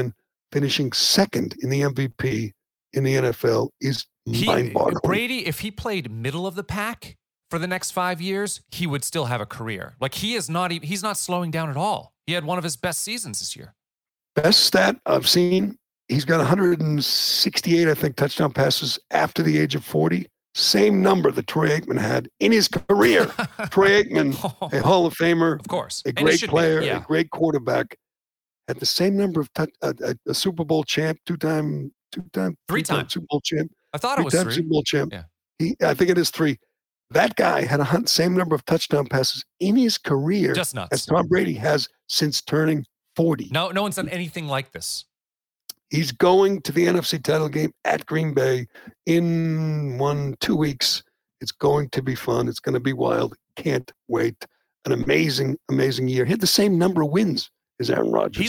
finishing second in the MVP in the NFL is mind-boggling. Brady, if he played middle of the pack for the next 5 years, he would still have a career. Like he's not slowing down at all. He had one of his best seasons this year. Best stat I've seen, he's got 168, I think, touchdown passes after the age of 40. Same number that Troy Aikman had in his career. Troy Aikman, a Hall of Famer, of course, a great player, a great quarterback, had the same number of a Super Bowl champ, three-time Super Bowl champ. I thought it was 3. Super Bowl champ. Yeah. I think it is 3. That guy had the same number of touchdown passes in his career Just nuts. as Tom Brady has since turning 40. No one's done anything like this. He's going to the NFC title game at Green Bay in 1-2 weeks. It's going to be fun. It's going to be wild. Can't wait. An amazing, amazing year. He had the same number of wins as Aaron Rodgers.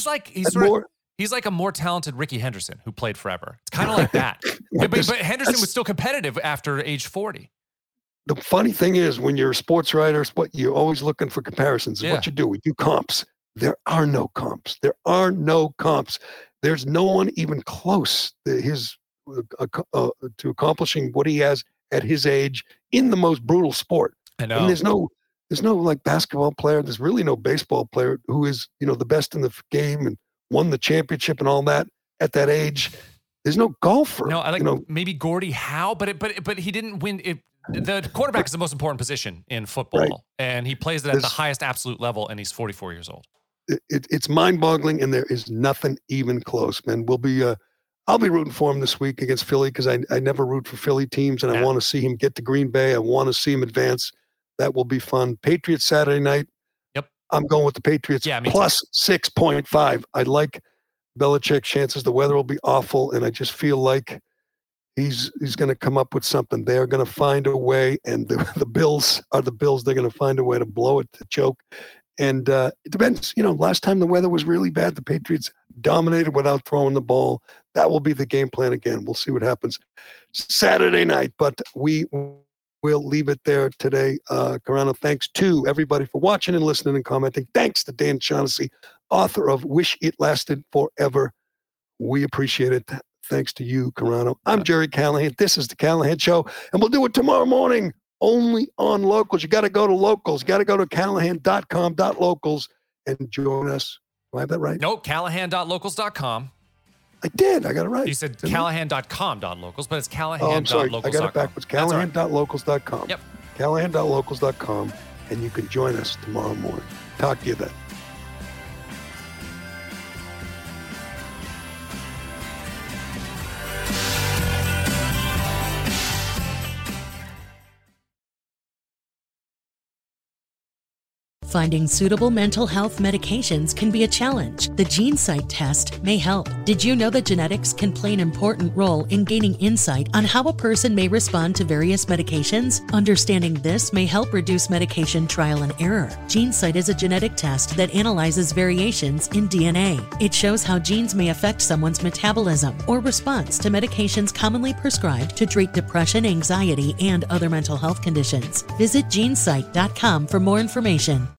He's like a more talented Ricky Henderson who played forever. It's kind of like that. but Henderson was still competitive after age 40. The funny thing is, when you're a sports writer, you're always looking for comparisons. What you do, we do comps. There are no comps. There are no comps. There's no one even close to accomplishing what he has at his age in the most brutal sport. I know. And there's no like basketball player. There's really no baseball player who is, the best in the game and won the championship and all that at that age. There's no golfer. No, I like maybe Gordie Howe, but he didn't win it. The quarterback is the most important position in football, right. And he plays it at the highest absolute level, and he's 44 years old. It's mind-boggling, and there is nothing even close, man. I'll be rooting for him this week against Philly because I never root for Philly teams, and I want to see him get to Green Bay. I want to see him advance. That will be fun. Patriots Saturday night. Yep. I'm going with the Patriots plus 6.5. I like Belichick's chances. The weather will be awful, and I just feel like he's going to come up with something. They are going to find a way, and the Bills are the Bills. They're going to find a way to blow it, to choke. And it depends. Last time the weather was really bad, the Patriots dominated without throwing the ball. That will be the game plan again. We'll see what happens Saturday night, but we will leave it there today. Carano, thanks to everybody for watching and listening and commenting. Thanks to Dan Shaughnessy, author of Wish It Lasted Forever. We appreciate it. Thanks to you, Carano. I'm Jerry Callahan. This is The Callahan Show, and we'll do it tomorrow morning only on Locals. You got to go to Locals. Got to go to Callahan.com.locals and join us. Do I have that right? Nope, Callahan.locals.com. I did. I got it right. You said Callahan.com.locals, but it's Callahan.locals.com. Oh, I'm sorry. I got it backwards. Callahan.locals.com. Yep. Callahan.locals.com, and you can join us tomorrow morning. Talk to you then. Finding suitable mental health medications can be a challenge. The GeneSight test may help. Did you know that genetics can play an important role in gaining insight on how a person may respond to various medications? Understanding this may help reduce medication trial and error. GeneSight is a genetic test that analyzes variations in DNA. It shows how genes may affect someone's metabolism or response to medications commonly prescribed to treat depression, anxiety, and other mental health conditions. Visit GeneSight.com for more information.